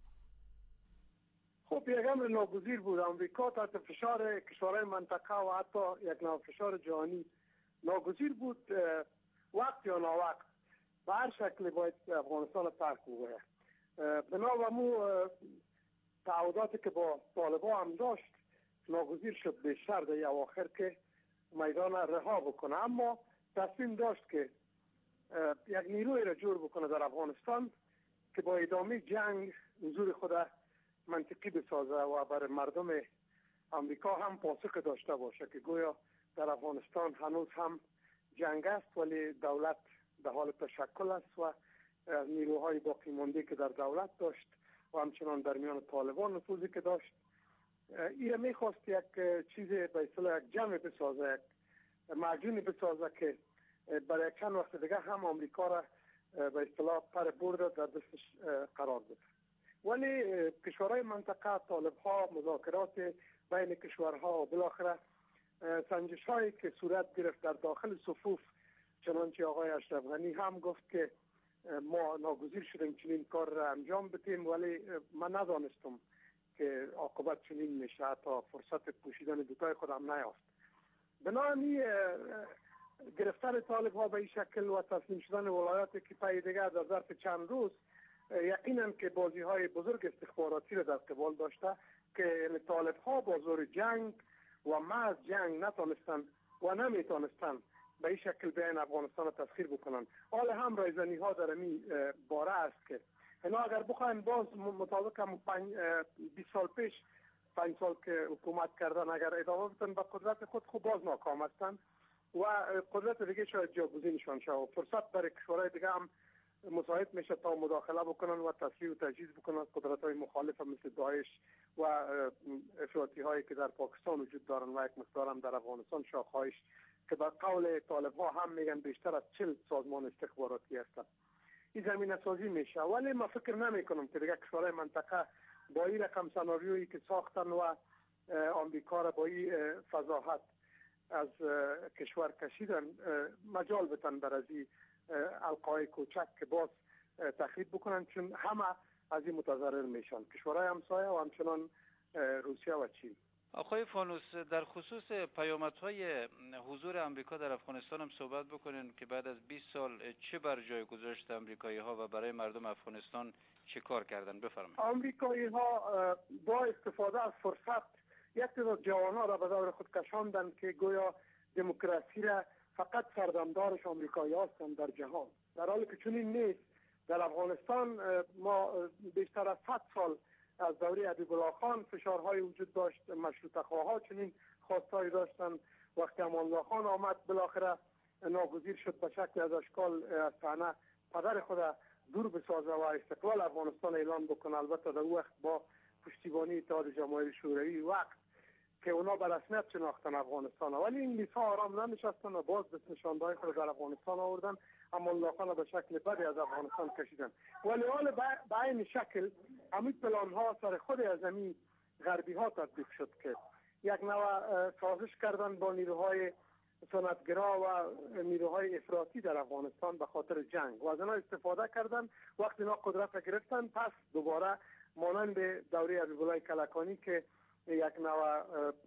خب یک امر ناگزیر بود. آمریکا تحت فشار کشورهای منطقه و حتی یک نوع فشار جهانی ناگزیر بود وقت یا ناوقت به هر شکل باید افغانستان ترک بگوید. بنا به مو تعهداتی که با طالبان هم داشت ناگزیر شد بیشتر در اواخر که میدان رها بکنه، اما تصمیم داشت که یک نیروی را جور بکنه در افغانستان که با ادامه جنگ حضور خود منطقی بسازه و برای مردم امریکا هم پاسخ داشته باشه که گویا در افغانستان هنوز هم جنگ است ولی دولت در حال تشکل است و نیروهای باقی مانده که در دولت داشت و همچنان در میان طالبان نفوذی که داشت، این میخواست یک چیز به اصطلاح یک جمع بسازه، یک معجونی بسازه که برای چند وقت دیگه هم آمریکا را به اصطلاح پر برده در دستش قرار بده. ولی کشورهای منطقه، طالبها، مذاکرات بین کشورها و بالاخره سنجش هایی که صورت گرفت در داخل صفوف، چنانچه آقای اشرف غنی هم گفت که ما ناگزیر شدیم چنین کار را انجام بدیم، ولی من ندانستم که عاقبت چنین میشه، حتی فرصت پوشیدن دوتای خود هم نیافت. بنابراین گرفتن طالب ها به این شکل و تسلیم شدن ولایات که پای دیگر در ظرف چند روز یقینا که بازی های بزرگ استخباراتی را در قبال داشته که طالب ها با زور جنگ و محض جنگ نتانستن و نمیتونستن به این شکل بیان افغانستان را تسخیر بکنن. حال هم رایزنی ها در این باره است که اینا اگر بخواین باز مطابق 20 سال پیش 5 سال که حکومت کردن اگر ادامه بدن به قدرت خود خوب باز ناکام هستن و قدرت دیگه شاید جاگزینشان شه و فرصت برای کشورهای دیگه هم مساعد میشه تا مداخله بکنن و تسلیح و تجهیز بکنن قدرت های مخالف مثل داعش و افراطی هایی که در پاکستان وجود دارن و یک مقدار هم در افغانستان شاخهایش که به قول طالب ها هم میگن بیشتر از 40 سازمان استخباراتی هستند. این زمینه سازی میشه، ولی ما فکر نمی کنم که دیگه کشورهای منطقه با این رقم سناریویی که ساختن و آمریکا را با این فضاحت از کشور کشیدن مجال بتن بر از این القای کوچک که باز تخریب بکنن، چون همه از این متضرر میشن، کشورهای همسایه و همچنان روسیه و چین. آقای فانوس، در خصوص پیامدهای حضور امریکا در افغانستان هم صحبت بکنین که بعد از 20 سال چه بر جای گذاشت امریکایی ها و برای مردم افغانستان چه کار کردن؟ بفرمایید. امریکایی ها با استفاده از فرصت یک تعداد جوانان را به دور خود کشاندند که گویا دموکراسی را فقط سردمدارش امریکایی هستند در جهان، در حالی که چنین نیست. در افغانستان ما بیشتر از 100 سال از دوره حبیب الله خان فشارهای وجود داشت، مشروطه خواها چنین خواستایی داشتن. وقتی امان الله خان آمد بالاخره ناگزیر شد به شکل از اشکال از صحنه پدر خود دور بسازه و استقلال افغانستان اعلان بکنه، البته در وقت با پشتیبانی اتحاد جماهیر شوروی وقت که اونا به رسمیت شناختن افغانستان، ولی انگلیس‌ها آرام ننشستن و باز به نشاندهای خود در افغانستان آوردن، اما الله خان به شکل بدی از افغانستان کشیدن. ولی حال به این شکل همین پلان ها سر خود از همین غربی ها تطبیق شد که یک نوع سازش کردن با نیروهای سنتگرا و نیروهای افراطی در افغانستان به خاطر جنگ و از اینا استفاده کردن. وقتی اینا قدرت را گرفتن پس دوباره مانند دوره حبیب الله کلکانی که یک نوع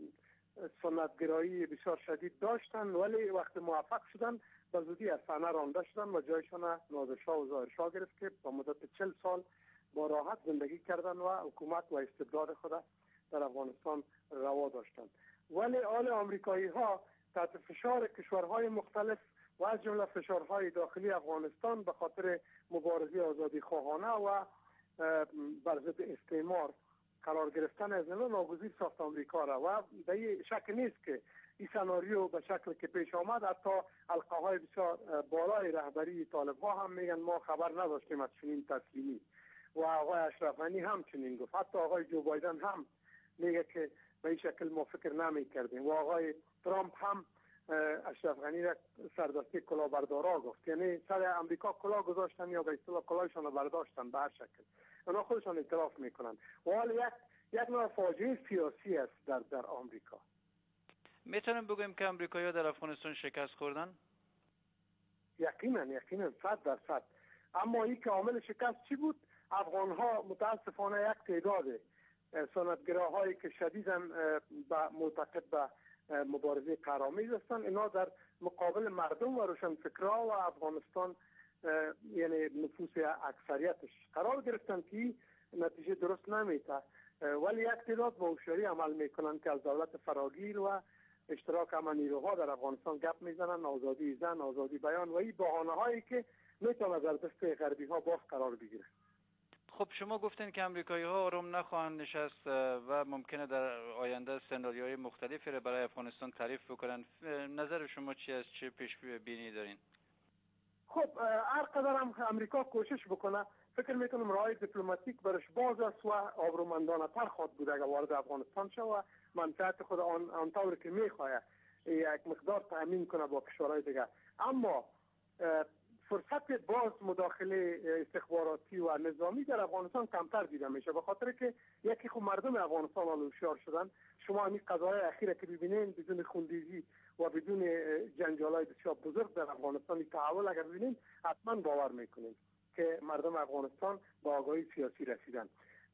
سنتگرایی بسیار شدید داشتن، ولی وقتی موفق شدن به زودی از صحنه رانده شدن و جایشان نادرشاه و ظاهرشاه گرفت که با مدت 40 سال با راحت زندگی کردن و حکومت و استبداد خود در افغانستان روا داشتند. ولی آل آمریکایی ها تحت فشار کشورهای مختلف و از جمله فشارهای داخلی افغانستان به خاطر مبارزه آزادی خواهانه و بر ضد استعمار قرار گرفتن از اینا ناگزیر ساخت آمریکا را و به شک نیست که این سناریو به شکل که پیش آمد حتی حلقه‌های بسیار بالای رهبری طالب ها هم میگن ما خبر نداشتیم از چنین تسلیمی و آقای اشرف غنی هم چنین گفت، حتی آقای جو بایدن هم میگه که به این شکل ما فکر نمی کردیم و آقای ترامپ هم اشرف غنی را سردستی کلاهبردارا گفت، یعنی سر امریکا کلاه گذاشتن یا به اصطلاح کلاهشان را برداشتن به هر شکل. اونا خودشان اعتراف میکنن و حالا یک نوع فاجعه سیاسی است در آمریکا. میتونیم بگویم که امریکایی‌ها در افغانستان شکست خوردن؟ یقینا 100%. اما این که عامل شکست چی بود؟ افغان‌ها متاسفانه یک تعداد سنتگراهایی که شدیداً معتقد به مبارزه قهرآمیز هستند، اینا در مقابل مردم و روشنفکرها و افغانستان یعنی نفوس اکثریتش قرار گرفتن که نتیجه درست نمیده، ولی یک تعداد با هوشیاری عمل میکنن که از دولت فراگیر و اشتراک همه نیروها در افغانستان گپ میزنن، آزادی زن، آزادی بیان و این بهانه هایی که میتونه در دست غربی ها باز قرار بگیره. خب شما گفتین که امریکایی ها آروم نخواهند نشست و ممکنه در آینده سناریوهای مختلفی را برای افغانستان تعریف بکنن. نظر شما چی است؟ چه پیش بینی دارین؟ خب هر قدر هم امریکا کوشش بکنه فکر میکنم راه دیپلماتیک برش باز است و آبرومندانه تر خواهد بود اگر وارد افغانستان شه و منفعت خود آنطور که میخواه یک مقدار تامین کنه با کشورهای دیگه. اما فرصت باز مداخله استخباراتی و نظامی در افغانستان کمتر دیده میشه، به خاطر که یکی خب مردم افغانستان هوشیار شدن. شما همین قضایای اخیره که ببینین بدون خونریزی و بدون جنجالای بسیار بزرگ در افغانستان تحول اگر ببینین حتما باور میکنین که مردم افغانستان با آگاهی سیاسی رسیدن.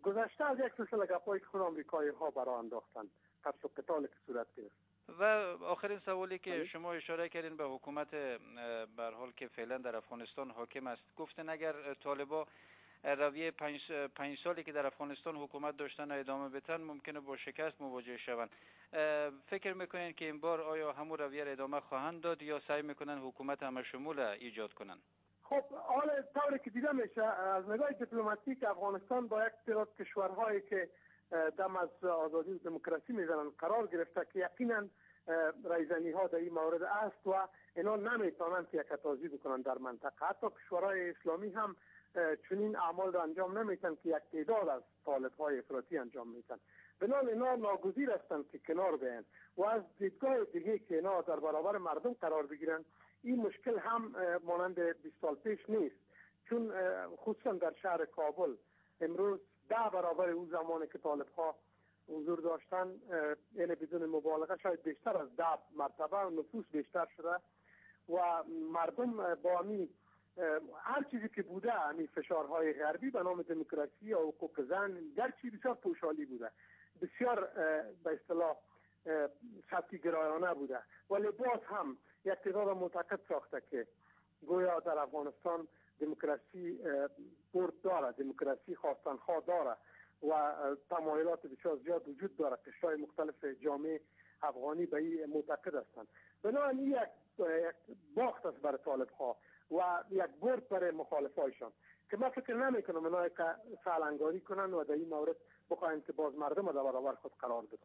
گذشته از یک سلسله گپایی که خود آمریکایی ها برای انداختن قتل و قتال که صورت گرفت. و آخرین سوالی که شما اشاره کردین به حکومت به هر حال که فعلا در افغانستان حاکم است، گفتن اگر طالبا رویه 5 سالی که در افغانستان حکومت داشتن ادامه بدن ممکنه با شکست مواجه شوند. فکر میکنین که این بار آیا همون رویه ادامه خواهند داد یا سعی میکنن حکومت همه شمول ایجاد کنن؟ خب حالا طوری که دیده میشه از نگاه دیپلماتیک افغانستان با یک تعداد کشورهایی که دم از آزادی و دموکراسی میزنن قرار گرفته که یقینا رایزنی ها در این مورد است و اینا نمیتونن که یک تازی بکنن در منطقه. حتی کشورهای اسلامی هم چنین اعمال را انجام نمیتن که یک تعداد از طالب های افراطی انجام میتن. بنابراین اینا ناگزیر هستند که کنار بیان و از دیدگاه دیگه که اینا در برابر مردم قرار بگیرن، این مشکل هم مانند 20 سال پیش نیست، چون خصوصا در شهر کابل امروز 10 برابر اون زمانی که طالب ها حضور داشتن، یعنی بدون مبالغه شاید بیشتر از 10 مرتبه نفوس بیشتر شده و مردم با همین هر چیزی که بوده، همین فشارهای غربی به نام دموکراسی و حقوق زن گرچه بسیار پوشالی بوده، بسیار به اصطلاح سطحی گرایانه بوده، ولی باز هم یک تعداد معتقد ساخته که گویا در افغانستان دموکراسی برد داره، دموکراسی خواستنخواه داره و تمایلات بسیار زیاد وجود داره. قشرهای مختلف جامعه افغانی به این معتقد هستند. بنابراین این یک باخت است برای طالب ها و یک برد برای مخالفایشان که من فکر نمی کنم اونا که سالنگاری کنن و در این مورد بخواهند که باز مردم در برابر خود قرار بدن.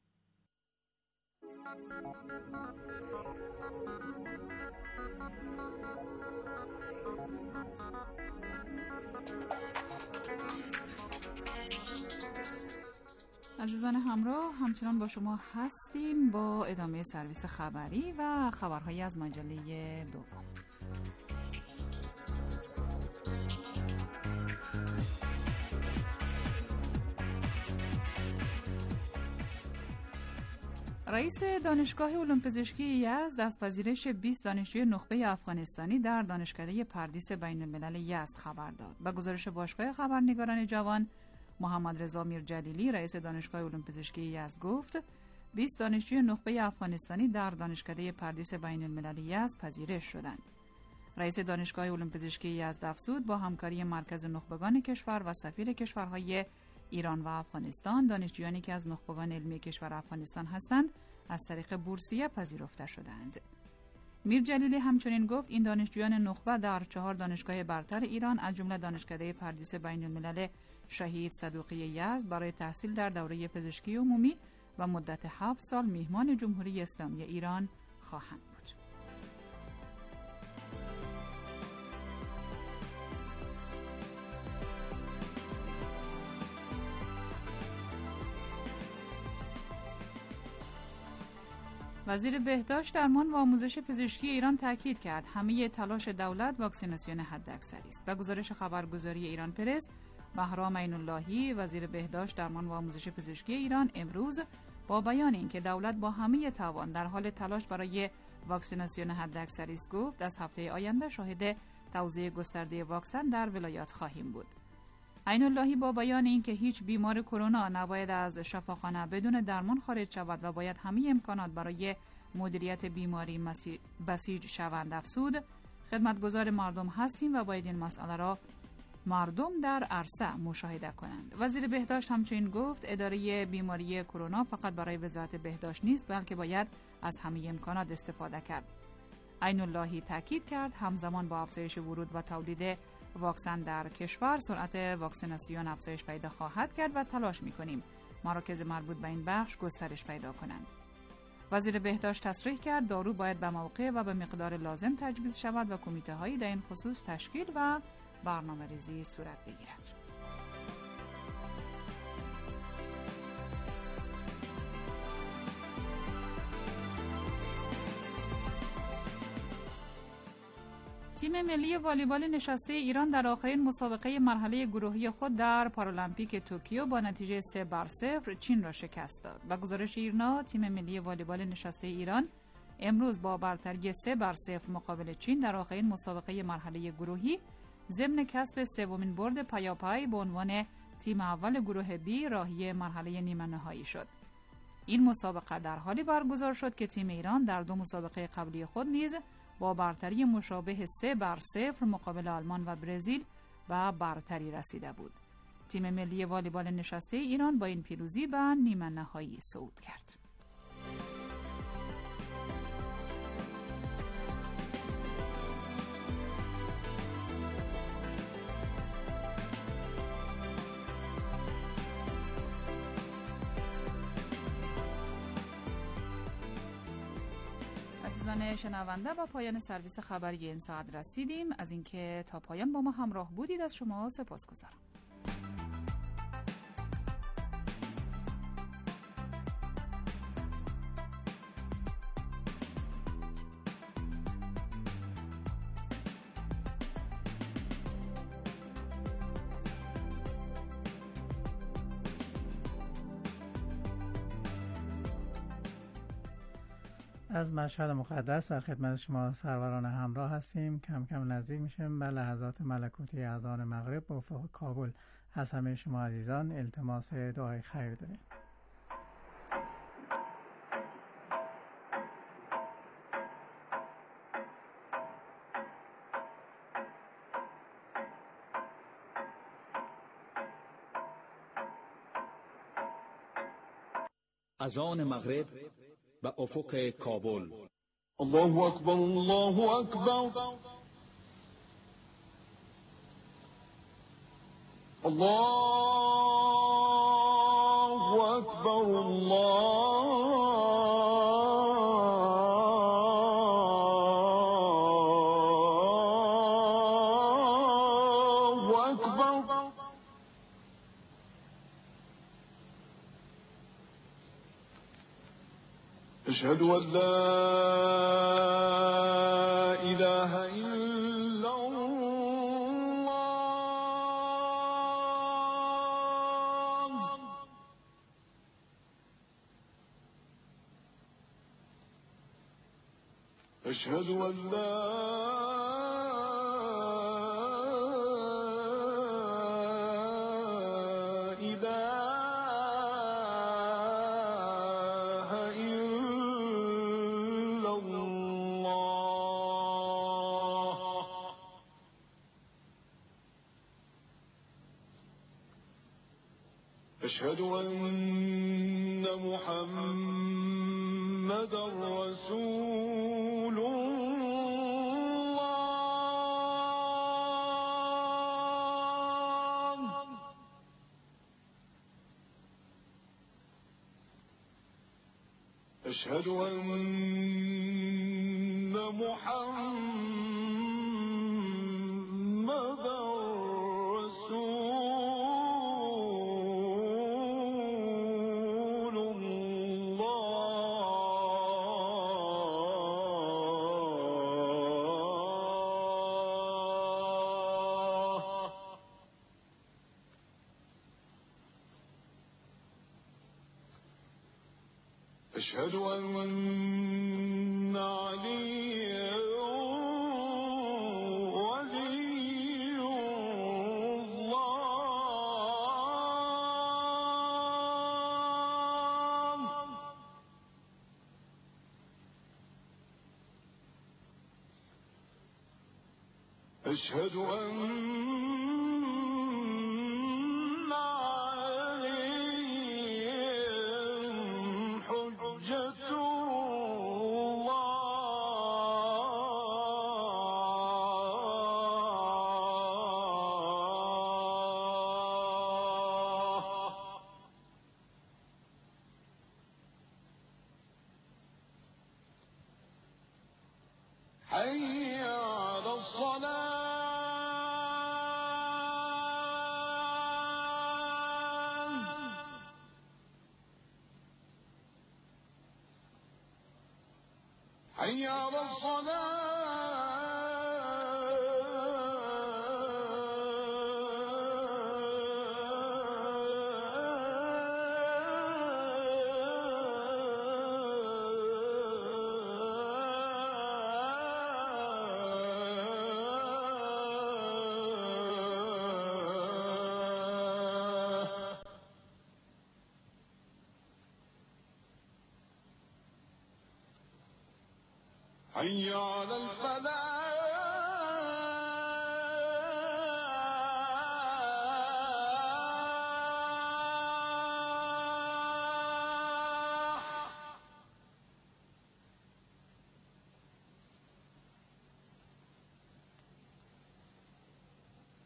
عزیزان همراه، همچنان با شما هستیم با ادامه سرویس خبری و خبرهایی از مجله دوم. رئیس دانشگاه علوم پزشکی یزد از پذیرش 20 دانشجوی نخبه افغانستانی در دانشکده پردیس بین الملل یزد خبر داد. به گزارش باشگاه خبرنگاران جوان، محمد رضا میرجلیلی رئیس دانشگاه علوم پزشکی یزد گفت 20 دانشجوی نخبه افغانستانی در دانشکده پردیس بین الملل یزد پذیرش شدند. رئیس دانشگاه علوم پزشکی یزد افزود با همکاری مرکز نخبگان کشور و سفیر کشورهای ایران و افغانستان، دانشجویانی که از نخبگان علمی کشور افغانستان هستند از طریق بورسیه پذیرفته شدند. میرجلیلی همچنین گفت این دانشجویان نخبه در 4 دانشگاه برتر ایران از جمله دانشکده پردیس بین الملل شهید صدوقی یزد برای تحصیل در دوره پزشکی عمومی و مدت 7 سال میهمان جمهوری اسلامی ایران خواهند بود. وزیر بهداشت، درمان و آموزش پزشکی ایران تاکید کرد همه تلاش دولت واکسیناسیون حداکثری است. به گزارش خبرگزاری ایران پرس، بهرام عین اللهی وزیر بهداشت، درمان و آموزش پزشکی ایران امروز با بیان اینکه دولت با همه توان در حال تلاش برای واکسیناسیون حداکثری است گفت از هفته آینده شاهد توزیع گسترده واکسن در ولایات خواهیم بود. عین اللهی با بیان اینکه هیچ بیمار کرونا نباید از شفاخانه بدون درمان خارج شود و باید همه امکانات برای مدیریت بیماری بسیج شوند افزود خدمتگزار مردم هستیم و باید این مسئله را مردم در عرصه مشاهده کنند. وزیر بهداشت همچنین گفت اداره بیماری کرونا فقط برای وزارت بهداشت نیست بلکه باید از همه امکانات استفاده کرد. عین اللهی تاکید کرد همزمان با افزایش ورود و تولید واکسن در کشور سرعت واکسیناسیون افزایش پیدا خواهد کرد و تلاش می‌کنیم مراکز مربوط به این بخش گسترش پیدا کنند. وزیر بهداشت تصریح کرد دارو باید به موقع و به مقدار لازم تجویز شود و کمیته‌هایی در این خصوص تشکیل و برنامه‌ریزی صورت بگیرد. تیم ملی والیبال نشسته ایران در آخرین مسابقه مرحله گروهی خود در پارالمپیک توکیو با نتیجه 3-0 چین را شکست داد. به گزارش ایرنا، تیم ملی والیبال نشسته ایران امروز با برتری 3-0 مقابل چین در آخرین مسابقه مرحله گروهی ضمن کسب 3مین برد پیاپی به عنوان تیم اول گروه بی راهی مرحله نیمه نهایی شد. این مسابقه در حالی برگزار شد که تیم ایران در 2 مسابقه قبلی خود نیز با برتری مشابه 3-0 مقابل آلمان و برزیل به برتری رسیده بود. تیم ملی والیبال نشسته ایران با این پیروزی به نیمه نهایی صعود کرد. عزیزان شنونده، با پایان سرویس خبری این ساعت رسیدیم. از اینکه تا پایان با ما همراه بودید از شما سپاسگزارم. از مشهد مقدس در خدمت شما سروران همراه هستیم. کم کم نزدیک میشیم به لحظات ملکوتی اذان مغرب با افق کابل. از همه شما عزیزان التماس دعای خیر داریم. اذان مغرب به افق کابل. الله اکبر، الله اکبر، الله اکبر، الله اکبر. أشهد أن لا إله إلا الله. أشهد أن لا أشهد أن محمد رسول الله. أشهد أن محمد أشهد أن عليا ولي الله. أشهد أن حي على الصلاة. حي على الصلاة.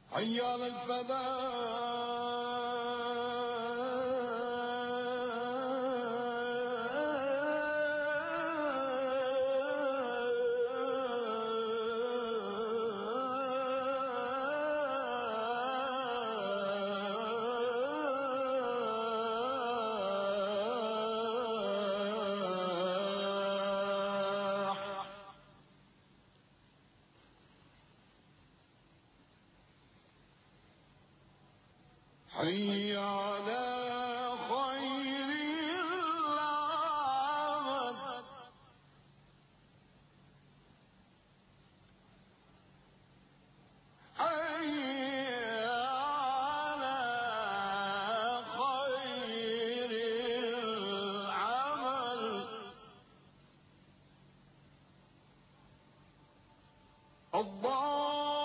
حي على الفلاح حي على خير العمل حي على خير العمل الله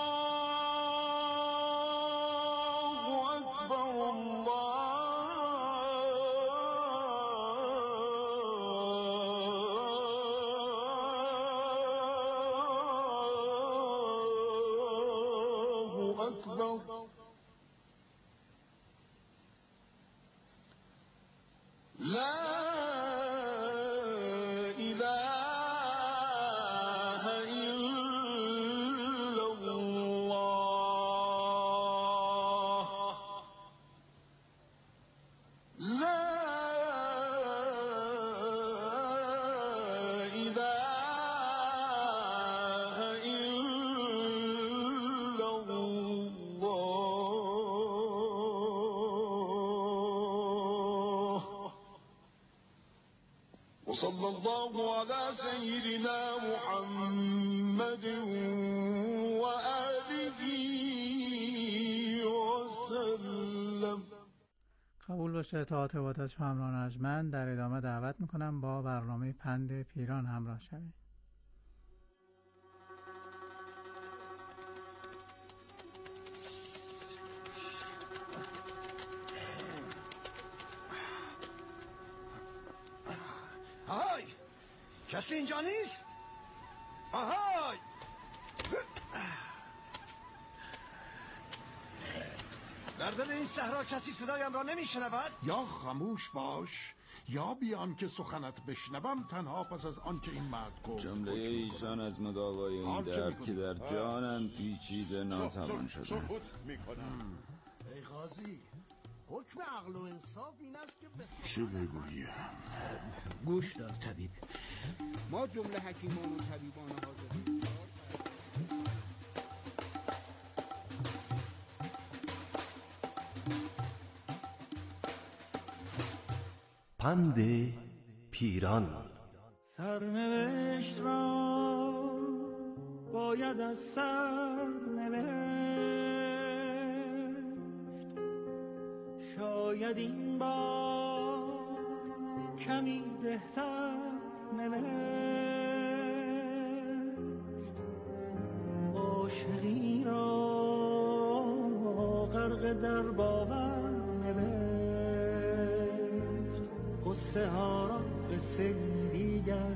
وصلى الله على سيدنا محمد وآله وسلم. قبول باشه اطاعت عبادت همراهان ارجمند. در ادامه دعوت میکنم با برنامه پند پیران همراه شوید. آهای کسی اینجا نیست؟ آهای در دل این صحرا کسی صدایم را نمیشنود؟ یا خاموش باش یا بیان که سخنت بشنوم تنها پس از آنچه این مرد گفت. جمله ایشان از مداوای این درد که در جانم پیچیده ناتوان شده. ای قاضی حکم عقل و انصاف این است که چه بگویم؟ گوش دار طبیب، ما جمله حکیمان و طبیبان حاضرین پند پیران. سرنوشت را باید از سر نوشت، شاید این بار کمی بهتر نوشت، عاشقی را غرق در باور نوشت، قصه ها را قصه دیگر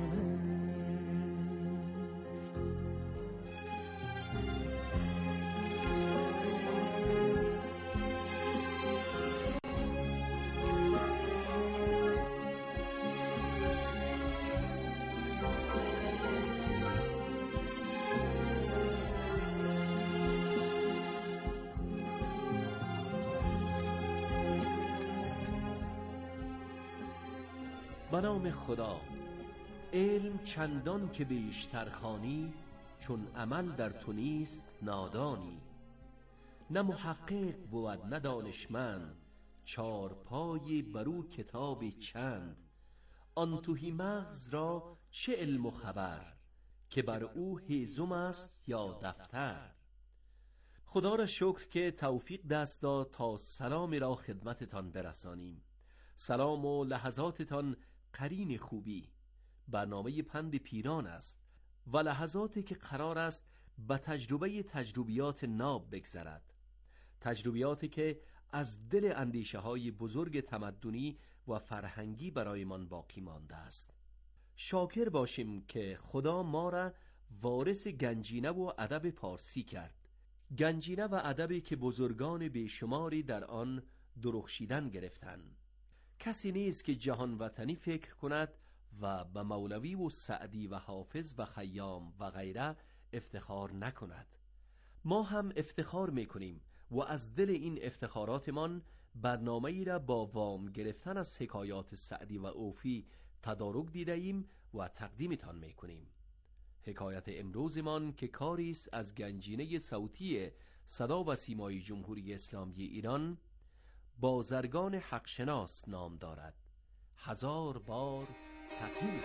به نام خدا. علم چندان که بیشتر خوانی، چون عمل در تو نیست نادانی. نه محقق بود نه دانشمند، چارپای برو کتاب چند. آن تهی مغز را چه علم و خبر، که بر او هیزم است یا دفتر. خدا را شکر که توفیق دست داد تا سلامی را خدمتتان برسانیم. سلام و لحظاتتان قرین خوبی. برنامه پند پیران است و لحظاتی که قرار است به تجربیات ناب بگذرد، تجربیاتی که از دل اندیشه های بزرگ تمدنی و فرهنگی برایمان باقی مانده است. شاکر باشیم که خدا ما را وارث گنجینه و ادب پارسی کرد، گنجینه و ادبی که بزرگان بیشماری در آن درخشیدن گرفتند. کسی نیست که جهان وطنی فکر کند و به مولوی و سعدی و حافظ و خیام و غیره افتخار نکند. ما هم افتخار میکنیم و از دل این افتخاراتمان برنامه‌ای را با وام گرفتن از حکایات سعدی و اوفی تدارک دیده ایم و تقدیمتان میکنیم. حکایت امروزمان که کاری است از گنجینه صوتی صدا و سیمای جمهوری اسلامی ایران، بازرگان حقشناس نام دارد. 1000 بار تقدیم.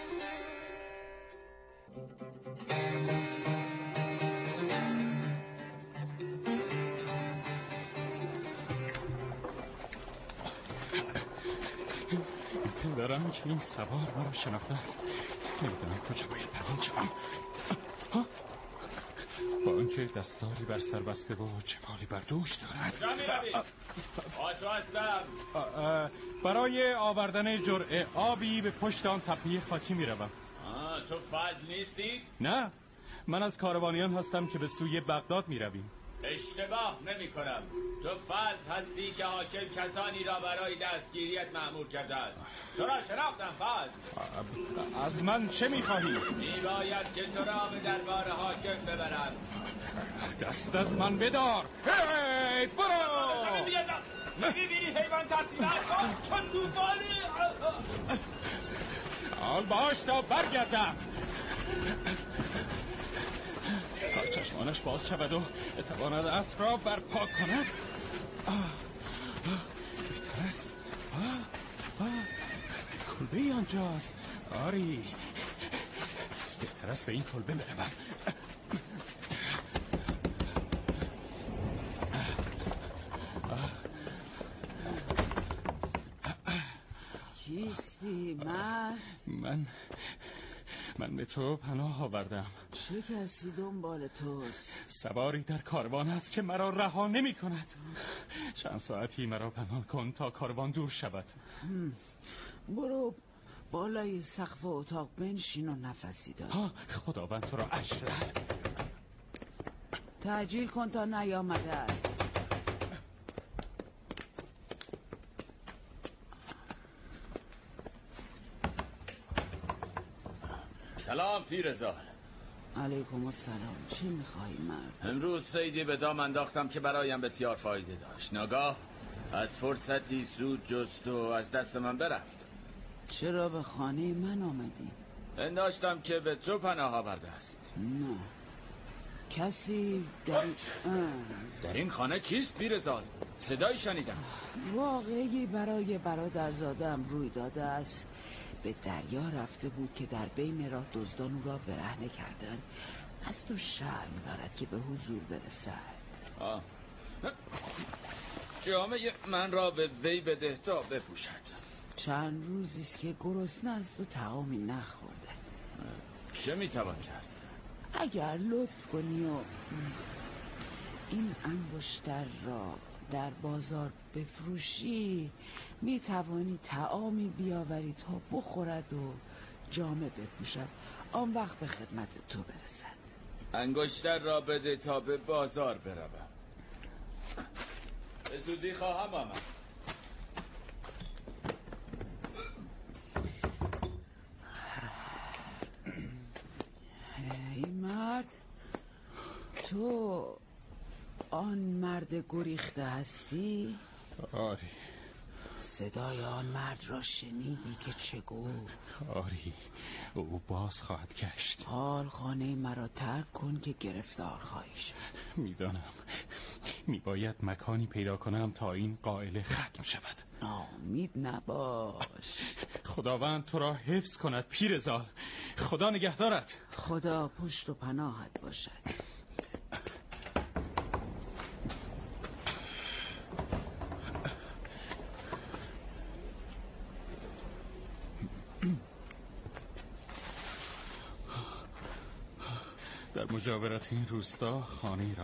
پندرم که این سوار مرا شناخته است. نمیدونم کجا باید پنهان شوم. با اینکه دستاری بر سر بسته و چفالی بر دوش دارد. کجا میروی؟ آتو هستم. برای آوردن جرعه آبی به پشت آن تپه خاکی میروم. تو فضل نیستی؟ نه، من از کاروانیان هستم که به سوی بغداد میرویم. اشتباه نمی کنم. تو فضل هستی که حاکم کسانی را برای دستگیریت مأمور کرده است. تو را شناختم فضل. از من چه میخواهی؟ میباید که تو را به دربار حاکم ببرم. دست از من بدار. هی برو. نمیبینی حیوان ترسیده است چون توفانی. حال باش تا برگردم. تا چشمانش باز شود و بتواند اسب را برپا کند. بیترس. کلبه آنجاست. آری، بیترس به این کلبه بروم. کیستی مرد؟ من به تو پناه آوردم. چه کسی دنبال توست؟ سواری در کاروان است که مرا رها نمی کند. چند ساعتی مرا پنهان کن تا کاروان دور شود. برو بالای سقف اتاق بنشین و نفسی دار. خداوند تو را اجر دهد. تعجیل کن تا نیامده است. سلام پیرزال. علیکم السلام. چی میخوایی مرد؟ امروز صیدی به دام انداختم که برایم بسیار فایده داشت. ناگاه از فرصتی سود جست و از دست من برفت. چرا به خانه من آمدی؟ انداشتم که به تو پناه آورده است. نه، کسی در این خانه کیست پیرزال؟ صدایی شنیدم. واقعی برای برادرزادم روی داده است. به دریا رفته بود که در بین راه دزدان او را برهنه کردند. از تو شرم دارد که به حضور برسد. جامعه من را به وی بده تا بپوشد. چند روزی است که گرسنه است و طعامی نخورده. چه میتوان کرد؟ اگر لطف کنی و این انگشتر را در بازار بفروشی، می توانی طعامی بیاوری تا بخورد و جامه بپوشد. آن وقت به خدمت تو برسد. انگشتر را بده تا به بازار بروم. به زودی خواهم آمد. ای مرد، تو آن مرد گریخته هستی؟ آری. صدای آن مرد را شنیدی که چه گفت؟ آری، او باز خواهد گشت. حال خانه مرا ترک کن که گرفتار خواهی شد. میدانم. میباید مکانی پیدا کنم تا این قائله ختم شود. ناامید نباش. خداوند تو را حفظ کند پیرزال. خدا نگهدارت. خدا پشت و پناهت باشد. در مجاورت این روستا خانه‌ای را